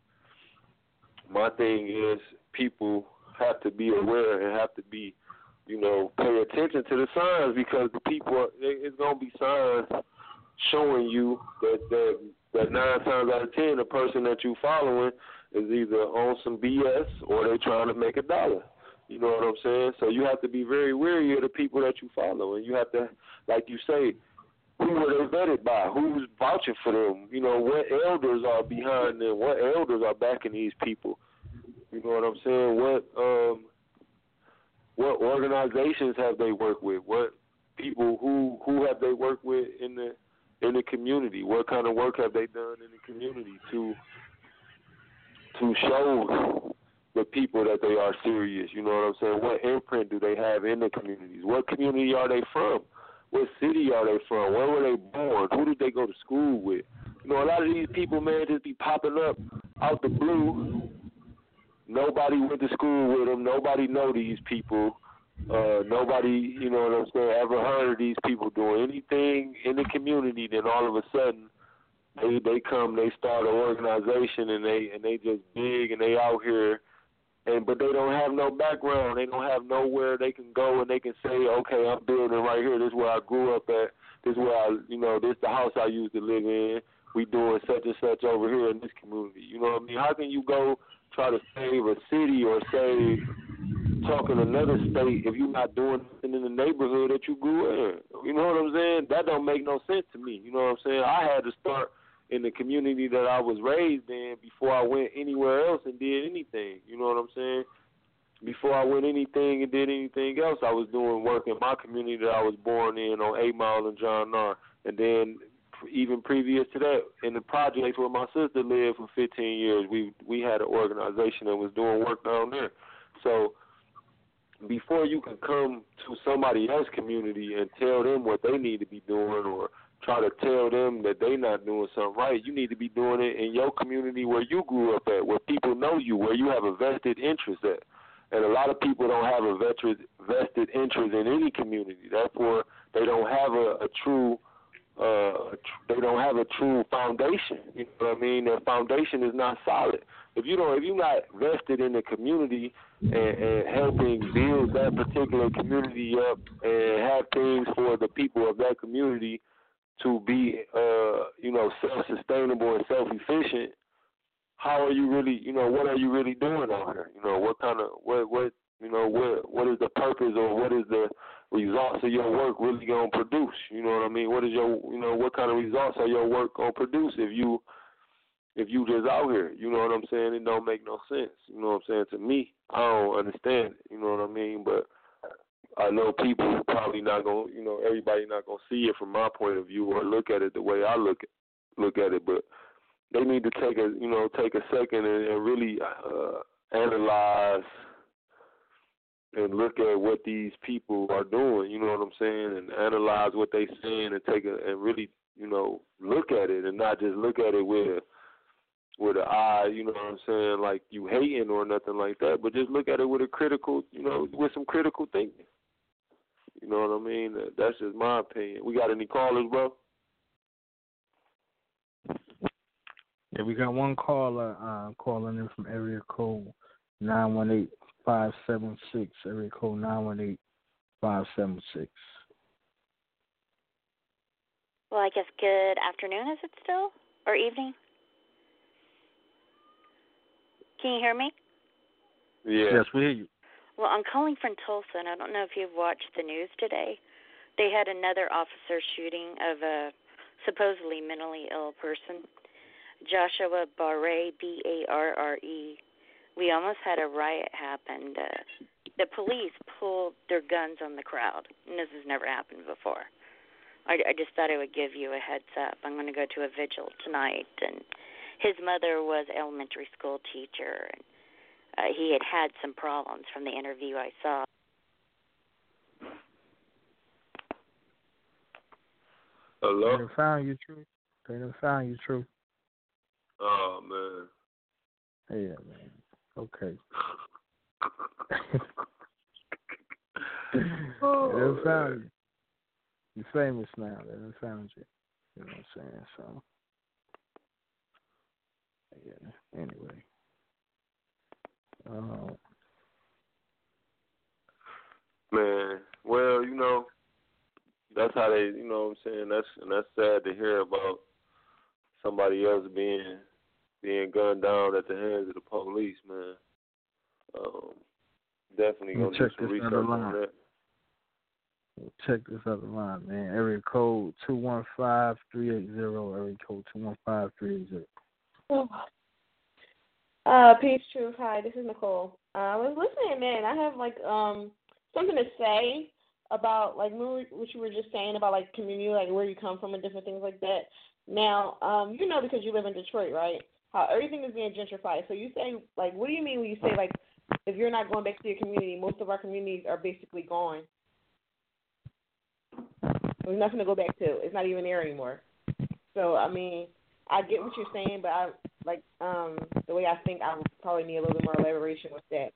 my thing is people have to be aware and have to be, you know, pay attention to the signs because the people, it's going to be signs showing you that, that that nine times out of ten, the person that you following is either on some B S or they trying to make a dollar. You know what I'm saying? So you have to be very wary of the people that you follow. And you have to, like you say, who are they vetted by? Who's vouching for them? You know, what elders are behind them? What elders are backing these people? You know what I'm saying? What um, what organizations have they worked with? What people, who who have they worked with in the in the community? What kind of work have they done in the community to to show the people that they are serious? You know what I'm saying? What imprint do they have in the communities? What community are they from? What city are they from? Where were they born? Who did they go to school with? You know, a lot of these people, man, just be popping up out the blue. Nobody went to school with them. Nobody know these people. Uh, nobody, you know what I'm saying, ever heard of these people doing anything in the community. Then all of a sudden, they they come, they start an organization, and they and they just big, and they out here, and but they don't have no background. They don't have nowhere they can go, and they can say, okay, I'm building right here. This is where I grew up at. This is where I, you know, this is the house I used to live in. We doing such and such over here in this community. You know what I mean? How can you go try to save a city or save talking another state if you're not doing nothing in the neighborhood that you grew in. You know what I'm saying? That don't make no sense to me. You know what I'm saying? I had to start in the community that I was raised in before I went anywhere else and did anything. You know what I'm saying? Before I went anything and did anything else, I was doing work in my community that I was born in on eight Mile and John Narr. And then even previous to that, in the projects where my sister lived for fifteen years, we we had an organization that was doing work down there. So before you can come to somebody else's community and tell them what they need to be doing or try to tell them that they not doing something right, you need to be doing it in your community where you grew up at, where people know you, where you have a vested interest at. And a lot of people don't have a vested interest in any community. Therefore, they don't have a, a true, uh, they don't have a true foundation. You know what I mean? Their foundation is not solid. If you don't, if you're not vested in the community and, and helping build that particular community up and have things for the people of that community to be, uh, you know, self-sustainable and self-efficient, how are you really, you know, what are you really doing out here? You know, what kind of, what, what, you know, what, what is the purpose or what is the results of your work really going to produce? You know what I mean? What is your, you know, what kind of results are your work going to produce if you, if you just out here? You know what I'm saying? It don't make no sense. You know what I'm saying? To me, I don't understand it. You know what I mean? But I know people probably not going to, you know, everybody not going to see it from my point of view or look at it the way I look at, look at it, but they need to take a, you know, take a second and, and really uh, analyze and look at what these people are doing. You know what I'm saying? And analyze what they're saying and take a, and really, you know, look at it and not just look at it with a, with an eye, you know what I'm saying, like you hating or nothing like that, but just look at it with a critical, you know, with some critical thinking. You know what I mean? That's just my opinion. We got any callers, bro?
Yeah, we got one caller uh, calling in from area code nine one eight, five seven six, area code nine one eight, five seven six.
Well, I guess good afternoon, is it still? Or evening? Can you hear me?
Yeah.
Yes, we hear you.
Well, I'm calling from Tulsa, and I don't know if you've watched the news today. They had another officer shooting of a supposedly mentally ill person. Joshua Barre, B A R R E. We almost had a riot happen. Uh, the police pulled their guns on the crowd, and this has never happened before. I, I just thought I would give you a heads up. I'm going to go to a vigil tonight, and his mother was an elementary school teacher, and uh, he had had some problems from the interview I saw.
Hello?
They done found you, True. They done found you, True.
Oh, man.
Yeah, man. Okay.
Oh,
they done found you. You're famous now. They done found you. You know what I'm saying? So, yeah. Anyway. Um,
Man, well, you know, that's how they, you know what I'm saying, that's and that's sad to hear about somebody else being being gunned down at the hands of the police, man. Um, definitely going to do some research on that.
Check this other line, man. Area code two one five, three eight zero, area code two one five, three eight zero.
Uh, peace, truth. Hi, this is Nicole. Uh, I was listening, man. I have like um something to say about like what you were just saying about like community, like where you come from and different things like that. Now, um, you know, because you live in Detroit, right? How everything is being gentrified. So you say like, what do you mean when you say like, if you're not going back to your community, most of our communities are basically gone. There's nothing to go back to. It's not even there anymore. So I mean, I get what you're saying, but I like um, the way I think I would probably need a little bit more elaboration with that.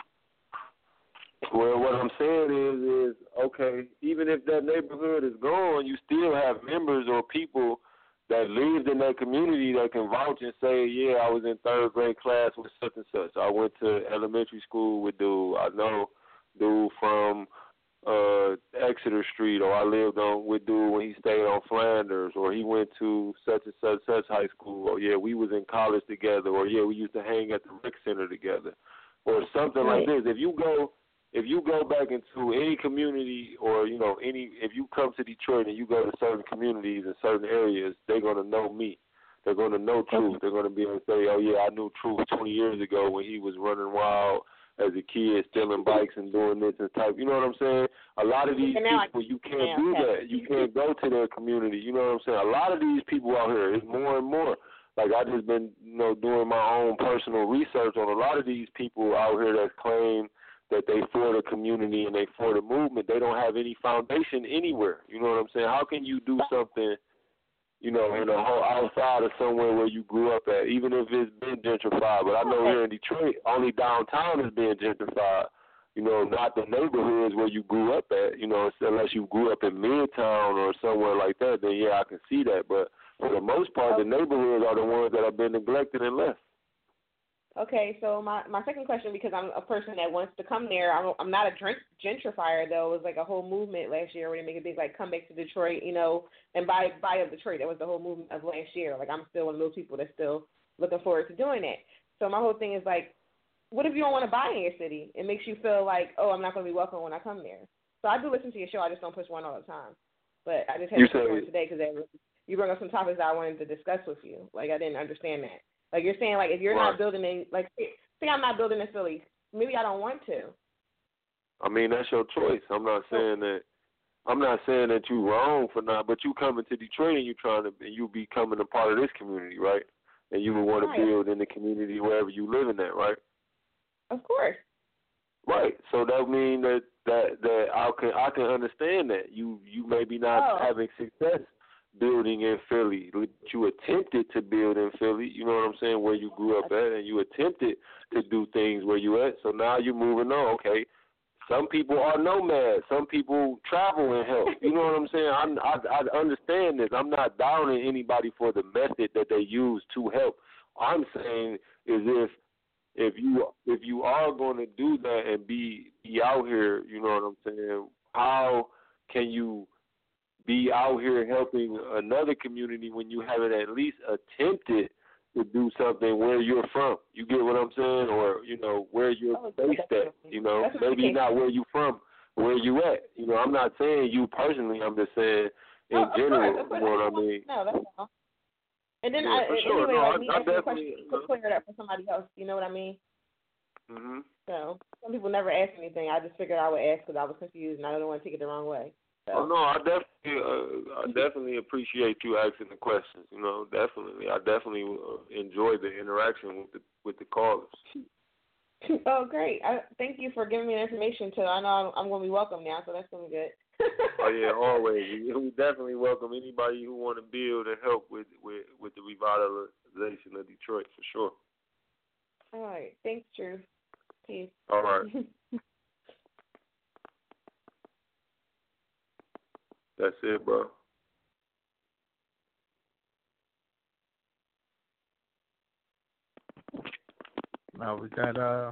Well, what I'm saying is, is okay, even if that neighborhood is gone, you still have members or people that lived in that community that can vouch and say, yeah, I was in third grade class with such and such. I went to elementary school with dude. I know dude from uh, Exeter Street, or I lived on with dude when he stayed on Flanders, or he went to such and such such high school, or yeah, we was in college together, or yeah, we used to hang at the rec center together, or something
right.
like this. If you go if you go back into any community or, you know, any if you come to Detroit and you go to certain communities in certain areas, they're going to know me. They're going to know Truth. They're going to be able to say, oh, yeah, I knew Truth twenty years ago when he was running wild as a kid, stealing bikes and doing this and type. You know what I'm saying? A lot of these people, you can't do that. You can't go to their community. You know what I'm saying? A lot of these people out here, it's more and more. Like, I just been, you know, doing my own personal research on a lot of these people out here that claim that they for the community and they for the movement. They don't have any foundation anywhere. You know what I'm saying? How can you do something, you know, in a whole outside of somewhere where you grew up at, even if it's been gentrified? But I know here in Detroit, only downtown is being gentrified. You know, not the neighborhoods where you grew up at. You know, unless you grew up in Midtown or somewhere like that, then yeah, I can see that. But for the most part, the neighborhoods are the ones that have been neglected and left.
Okay, so my, my second question, because I'm a person that wants to come there, I'm, I'm not a gentrifier, though. It was like a whole movement last year where they make a big, like, come back to Detroit, you know, and buy, buy up Detroit. That was the whole movement of last year. Like, I'm still one of those people that's still looking forward to doing it. So my whole thing is, like, what if you don't want to buy in your city? It makes you feel like, oh, I'm not going to be welcome when I come there. So I do listen to your show. I just don't push one all the time. But I just had to push one today because you bring up some topics that I wanted to discuss with you. Like, I didn't understand that. Like, you're saying, like, if you're
right.
not building in, like, say I'm not building in Philly, maybe I don't want to.
I mean, that's your choice. I'm not saying that. I'm not saying that you're wrong for not, but you coming to Detroit and you trying to, and you becoming a part of this community, right? And you would want
right.
to build in the community wherever you live in at, right?
Of course.
Right. So that means that that that I can I can understand that you you maybe not
oh.
having success building in Philly. You attempted to build in Philly, you know what I'm saying, where you grew up at, and you attempted to do things where you at. So now you're moving on. Okay, some people are nomads. Some people travel and help. You know what I'm saying? I'm, I I understand this. I'm not downing anybody for the method that they use to help. I'm saying is if if you if you are going to do that and be be out here, you know what I'm saying, how can you be out here helping another community when you haven't at least attempted to do something where you're from? You get what I'm saying? Or, you know, where you're
oh,
based at, you know, maybe not where you from, where you at. You know, I'm not saying you personally, I'm just saying in
oh,
general,
course,
you know what I mean?
No, that's all. And then,
yeah,
I,
for sure.
anyway,
no,
like, me
I, I
asking a
definitely,
question to clear it up for somebody else, you know what I mean?
Mm-hmm.
So, some people never ask anything. I just figured I would ask because I was confused and I don't want to take it the wrong way. So.
Oh no, I definitely, uh, I definitely appreciate you asking the questions. You know, definitely, I definitely uh, enjoy the interaction with the with the callers.
Oh, great! I, thank you for giving me the information too. I know I'm, I'm going to be welcome now, so that's going to be good.
Oh yeah, always. We definitely welcome anybody who want to build and help with, with with the revitalization of Detroit for sure.
All right, thanks, Drew. Peace.
All right. That's it, bro.
Now we got uh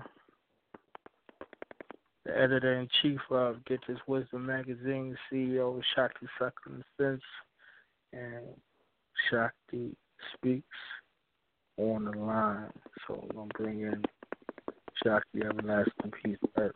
the editor-in-chief of Get This Wisdom magazine, C E O Shakti Second Sense, and Shakti Speaks on the line. So we're going to bring in Shakti Everlasting Peace. Earth.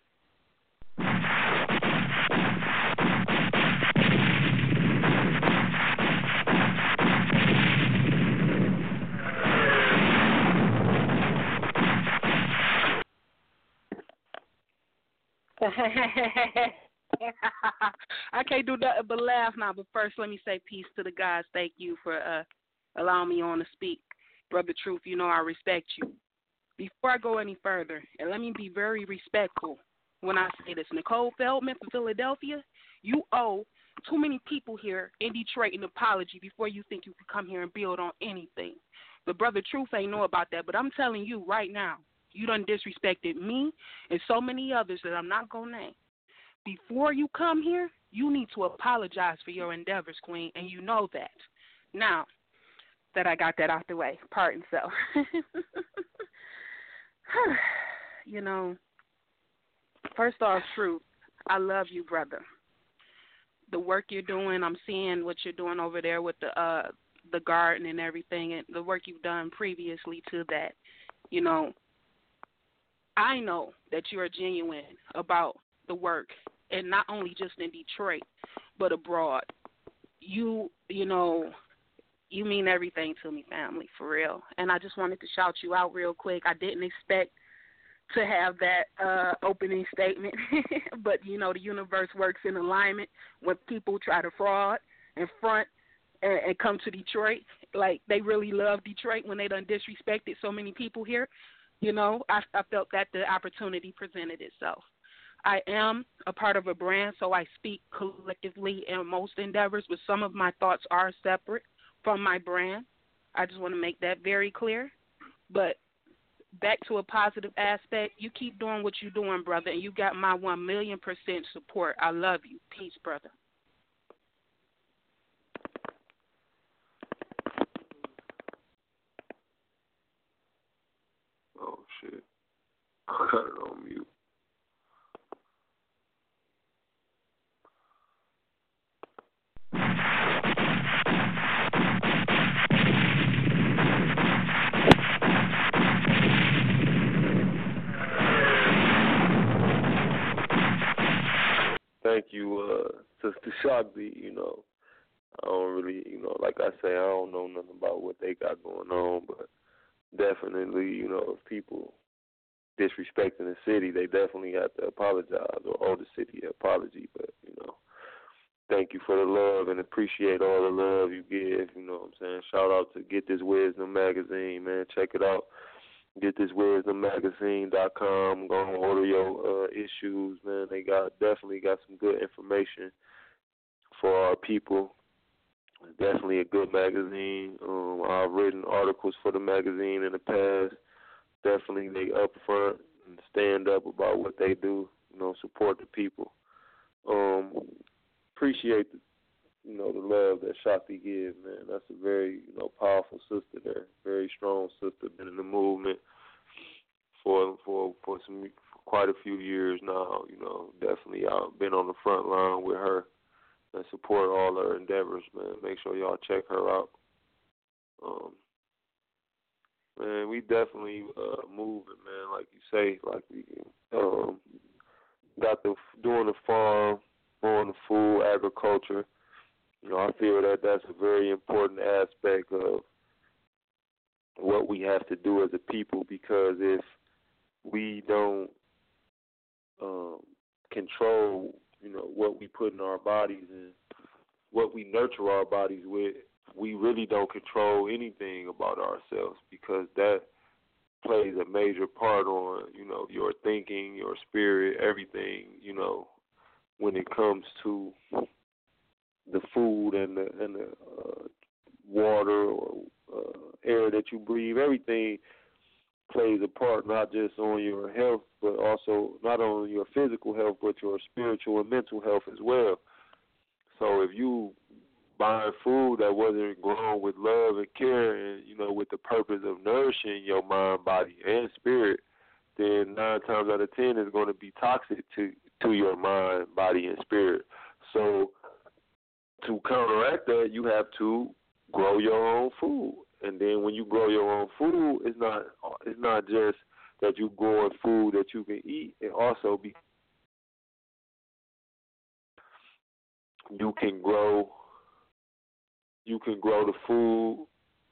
I can't do nothing but laugh now, but first let me say peace to the guys. Thank you for uh, allowing me on to speak. Brother Truth, you know I respect you. Before I go any further, and let me be very respectful when I say this, Nicole Feldman from Philadelphia, you owe too many people here in Detroit an apology before you think you can come here and build on anything. But Brother Truth ain't know about that, but I'm telling you right now, you done disrespected me and so many others that I'm not going to name. Before you come here, you need to apologize for your endeavors, Queen, and you know that. Now that I got that out the way, pardon self. You know, first off, Truth, I love you, brother. The work you're doing, I'm seeing what you're doing over there with the uh, the garden and everything, and the work you've done previously to that. You know, I know that you're genuine about the work, and not only just in Detroit, but abroad. You, you know, you mean everything to me, family, for real. And I just wanted to shout you out real quick. I didn't expect to have that uh, opening statement, but, you know, the universe works in alignment when people try to fraud and front and, and come to Detroit. Like, they really love Detroit when they done disrespected so many people here. You know, I, I felt that the opportunity presented itself. I am a part of a brand, so I speak collectively in most endeavors, but some of my thoughts are separate from my brand. I just want to make that very clear. But back to a positive aspect, you keep doing what you're doing, brother, and you got my one million percent support. I love you. Peace, brother.
Oh, shit. I got it on mute. Thank you, uh, Sister Shakti. You know, I don't really, you know, like I say, I don't know nothing about what they got going on, but definitely, you know, if people disrespecting the city, they definitely have to apologize or owe the city an apology. But, you know, thank you for the love and appreciate all the love you give. You know what I'm saying? Shout out to Get This Wisdom magazine, man. Check it out. Get This Wisdom Magazine dot com. Go and order your uh, issues, man. They got definitely got some good information for our people. It's definitely a good magazine. Um, I've written articles for the magazine in the past. Definitely they upfront and stand up about what they do. You know, support the people. Um, appreciate the, you know, the love that Shakti gives, man. That's a very, you know, powerful sister there. Very strong sister. Been in the movement for for for some for quite a few years now. You know, definitely I've been on the front line with her and support all her endeavors, man. Make sure y'all check her out. Um, man, we definitely uh, moving, man. Like you say, like we um, got the doing the farm, doing the food, agriculture. You know, I feel that that's a very important aspect of what we have to do as a people, because if we don't um, control, you know, what we put in our bodies and what we nurture our bodies with, we really don't control anything about ourselves, because that plays a major part on, you know, your thinking, your spirit, everything, you know, when it comes to the food and the, and the uh, water or uh, air that you breathe. Everything plays a part, not just on your health, but also not only your physical health, but your spiritual and mental health as well. So if you buying food that wasn't grown with love and care and, you know, with the purpose of nourishing your mind, body, and spirit, then nine times out of ten it's going to be toxic to, to your mind, body, and spirit. So to counteract that, you have to grow your own food. And then when you grow your own food, it's not it's not just that you grow food that you can eat. It also be you can grow you can grow the food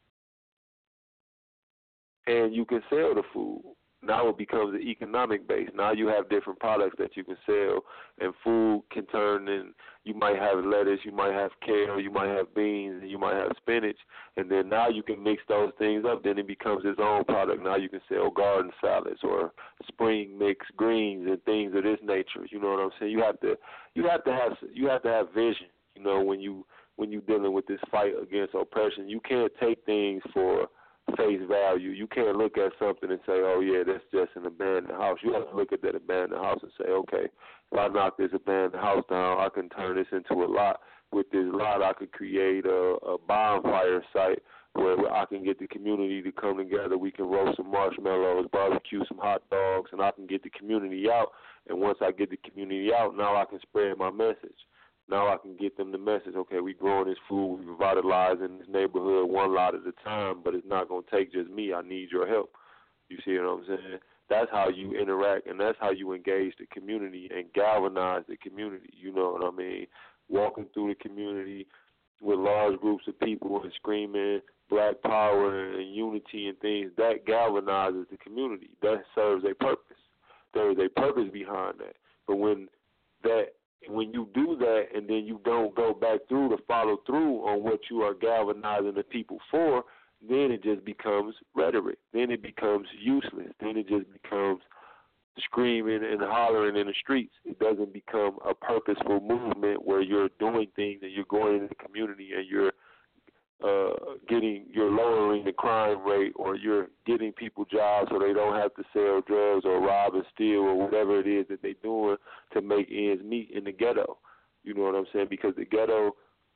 and you can sell the food. Now it becomes an economic base. Now you have different products that you can sell, and food can turn in. You might have lettuce, you might have kale, you might have beans, and you might have spinach, and then now you can mix those things up. Then it becomes its own product. Now you can sell garden salads or spring mix greens and things of this nature. You know what I'm saying? You have to, you have to have, you have to have vision. You know, when you when you're dealing with this fight against oppression, you can't take things for face value. You can't look at something and say, oh, yeah, that's just an abandoned house. You have to look at that abandoned house and say, okay, if I knock this abandoned house down, I can turn this into a lot. With this lot, I could create a, a bonfire site where I can get the community to come together. We can roast some marshmallows, barbecue some hot dogs, and I can get the community out. And once I get the community out, now I can spread my message. Now I can get them the message, okay, we growing this food, we revitalizing this neighborhood one lot at a time, but it's not going to take just me. I need your help. You see what I'm saying? that's how you interact, and that's how you engage the community and galvanize the community. You know what I mean? Walking through the community with large groups of people and screaming Black Power and unity and things, that galvanizes the community. That serves a purpose. There is a purpose behind that. But when that when you do that and then you don't go back through to follow through on what you are galvanizing the people for, then it just becomes rhetoric. Then it becomes useless. Then it just becomes screaming and hollering in the streets. It doesn't become a purposeful movement where you're doing things and you're going into the community and you're uh, getting, you're lowering the crime rate, or you're getting people jobs so they don't have to sell drugs or rob and steal or whatever it is that they're doing to make ends meet in the ghetto. You know what I'm saying? Because the ghetto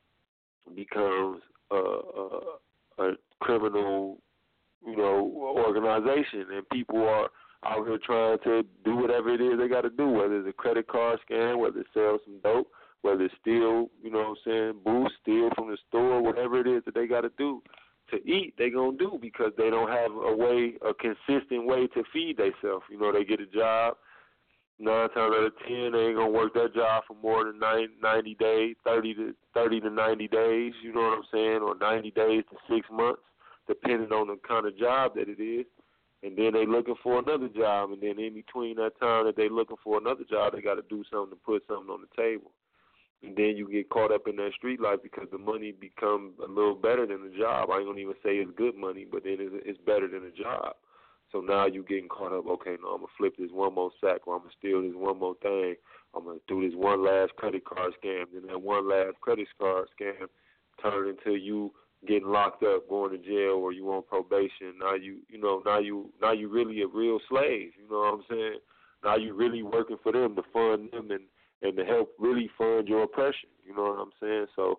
becomes a, a, a criminal, you know, organization, and people are out here trying to do whatever it is they got to do, whether it's a credit card scam, whether it's sell some dope, whether it's steal, you know what I'm saying, boost, steal from the store, whatever it is that they got to do to eat, they going to do, because they don't have a way, a consistent way to feed themselves. You know, they get a job, nine times out of ten, they ain't going to work that job for more than ninety days, thirty to ninety days, you know what I'm saying, or ninety days to six months, depending on the kind of job that it is. And then they looking for another job, and then in between that time that they looking for another job, they got to do something to put something on the table. And then you get caught up in that street life because the money becomes a little better than the job. I ain't going to even say it's good money, but then it's, it's better than the job. So now you getting caught up, okay, no, I'm going to flip this one more sack, or I'm going to steal this one more thing. I'm going to do this one last credit card scam. Then that one last credit card scam turn into you getting locked up, going to jail, or you on probation. Now you, you know, now you, now you really a real slave. You know what I'm saying? Now you really working for them to fund them and, and to help really fund your oppression. You know what I'm saying? So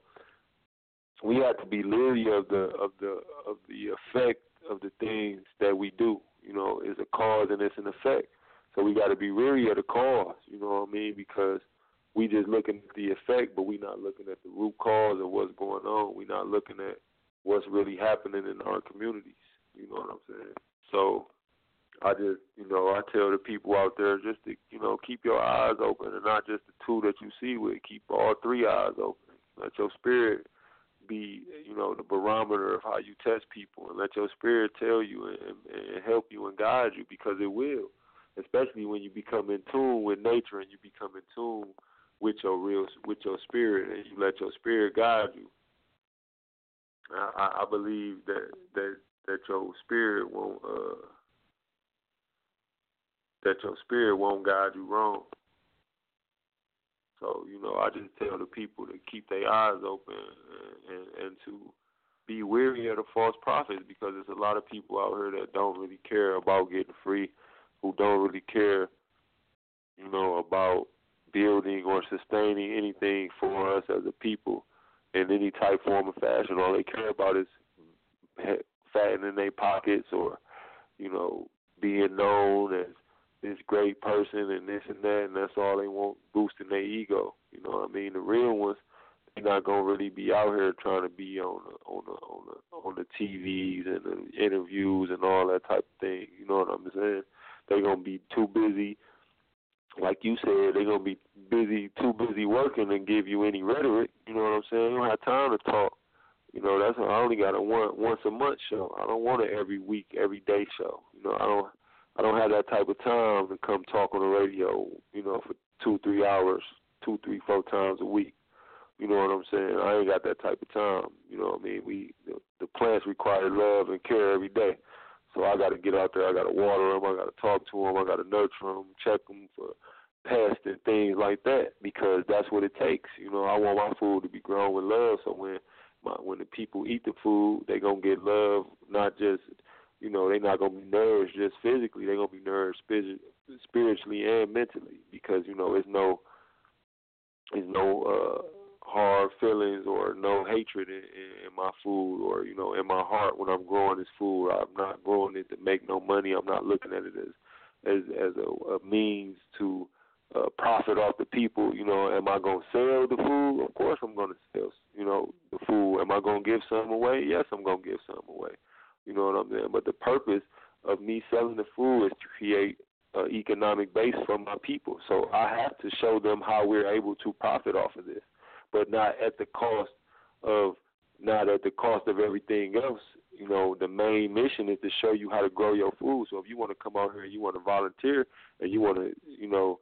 we have to be leery of the of the of the effect of the things that we do. You know, it's a cause and it's an effect. So we got to be leery of the cause. You know what I mean? Because we just looking at the effect, but we not looking at the root cause of what's going on. We not looking at what's really happening in our communities. You know what I'm saying? So I just, you know, I tell the people out there just to, you know, keep your eyes open, and not just the two that you see with. Keep all three eyes open. Let your spirit be, you know, the barometer of how you test people, and let your spirit tell you and, and help you and guide you, because it will, especially when you become in tune with nature and you become in tune with your real, with your spirit, and you let your spirit guide you. I, I believe that, that that your spirit won't uh, that your spirit won't guide you wrong. So, you know, I just tell the people to keep their eyes open and, and, and to be wary of the false prophets, because there's a lot of people out here that don't really care about getting free, who don't really care, you know, about building or sustaining anything for us as a people in any type, form, or fashion. All they care about is fattening their pockets, or, you know, being known as this great person and this and that, and that's all they want, boosting their ego. You know what I mean? The real ones, they're not gonna really be out here trying to be on the, on the, on the, on the T Vs and the interviews and all that type of thing. You know what I'm saying? They're gonna be too busy. Like you said, they're going to be busy, too busy working and give you any rhetoric. You know what I'm saying? You don't have time to talk. You know, that's I only got a one, once a month show. I don't want an every week, every day show. You know, I don't I don't have that type of time to come talk on the radio, you know, for two, three hours, two, three, four times a week. You know what I'm saying? I ain't got that type of time. You know what I mean? We the, the plants require love and care every day. So I got to get out there. I got to water them. I got to talk to them. I got to nurture them, check them for pests and things like that, because that's what it takes. You know, I want my food to be grown with love. So when my, when the people eat the food, they gonna get love. Not just, you know, they're not gonna be nourished just physically. They're gonna be nourished spiritually and mentally, because, you know, it's no, it's no uh, hard feelings or no hatred in, in, in my food, or, you know, in my heart when I'm growing this food. I'm not growing it to make no money. I'm not looking at it as as, as a, a means to uh, profit off the people. You know, am I going to sell the food? Of course I'm going to sell, you know, the food. Am I going to give some away? Yes, I'm going to give some away. You know what I'm saying? But the purpose of me selling the food is to create an economic base for my people. So I have to show them how we're able to profit off of this, but not at the cost of not at the cost of everything else. You know, the main mission is to show you how to grow your food. So if you want to come out here and you want to volunteer and you want to, you know,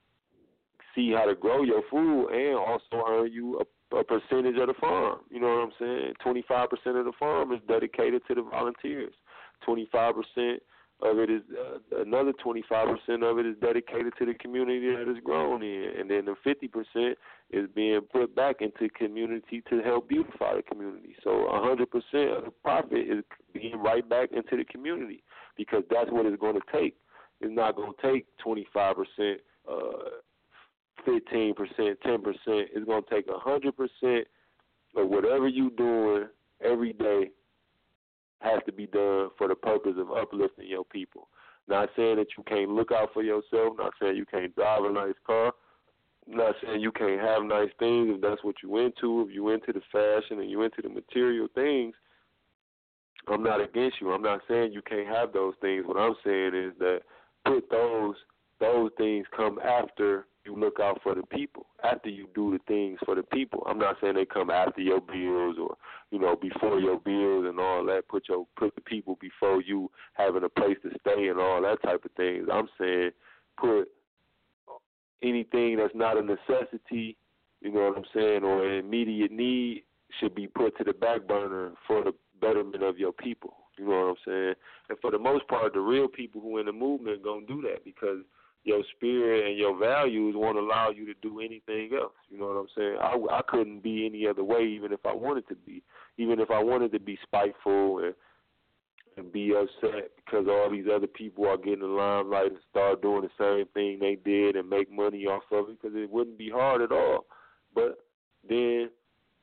see how to grow your food and also earn you a, a percentage of the farm. You know what I'm saying? twenty-five percent of the farm is dedicated to the volunteers. twenty-five percent of it is, uh, another twenty-five percent of it is dedicated to the community that it's grown in. And then the fifty percent is being put back into community to help beautify the community. So one hundred percent of the profit is being right back into the community because that's what it's going to take. It's not going to take twenty-five percent, uh, fifteen percent, ten percent. It's going to take one hundred percent of whatever you're doing every day has to be done for the purpose of uplifting your people. Not saying that you can't look out for yourself, not saying you can't drive a nice car, not saying you can't have nice things if that's what you're into, if you're into the fashion and you're into the material things. I'm not against you. I'm not saying you can't have those things. What I'm saying is that put those those things come after you look out for the people, after you do the things for the people. I'm not saying they come after your bills or, you know, before your bills and all that. Put your put the people before you having a place to stay and all that type of things. I'm saying put anything that's not a necessity, you know what I'm saying, or an immediate need should be put to the back burner for the betterment of your people. You know what I'm saying? And for the most part, the real people who in the movement going to do that because your spirit and your values won't allow you to do anything else. You know what I'm saying? I, I couldn't be any other way even if I wanted to be. Even if I wanted to be spiteful and and be upset because all these other people are getting the limelight and start doing the same thing they did and make money off of it because it wouldn't be hard at all. But then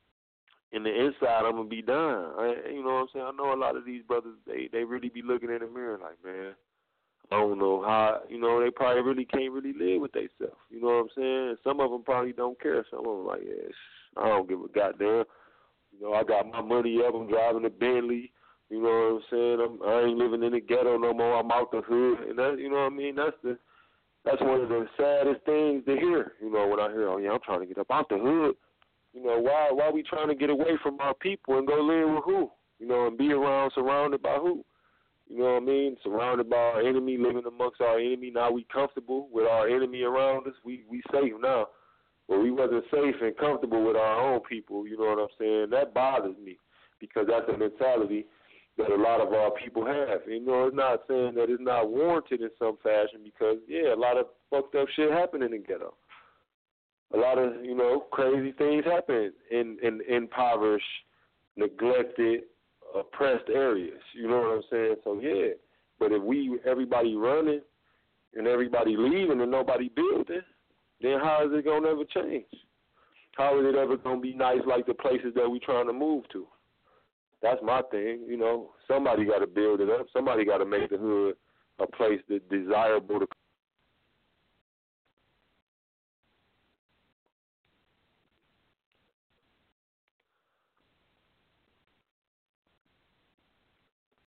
in the inside, I'm going to be done. I, you know what I'm saying? I know a lot of these brothers, they, they really be looking in the mirror like, man, I don't know how, you know, they probably really can't really live with themselves. You know what I'm saying? Some of them probably don't care. Some of them like, yeah, I don't give a goddamn. You know, I got my money up. I'm driving a Bentley. You know what I'm saying? I'm, I ain't living in the ghetto no more. I'm out the hood. And that, you know what I mean? That's the that's one of the saddest things to hear. You know, when I hear, oh, yeah, I'm trying to get up out the hood. You know, why why are we trying to get away from our people and go live with who? You know, and be around, surrounded by who? You know what I mean? Surrounded by our enemy, living amongst our enemy. Now we comfortable with our enemy around us. We we safe now. But we wasn't safe and comfortable with our own people. You know what I'm saying? That bothers me because that's a mentality that a lot of our people have. You know, it's not saying that it's not warranted in some fashion because, yeah, a lot of fucked up shit happen in the ghetto. A lot of, you know, crazy things happen in, in impoverished, neglected, oppressed areas. You know what I'm saying? So, yeah. But if we, everybody running and everybody leaving and nobody building, then how is it going to ever change? How is it ever going to be nice like the places that we trying to move to? That's my thing. You know, somebody got to build it up. Somebody got to make the hood a place that's desirable to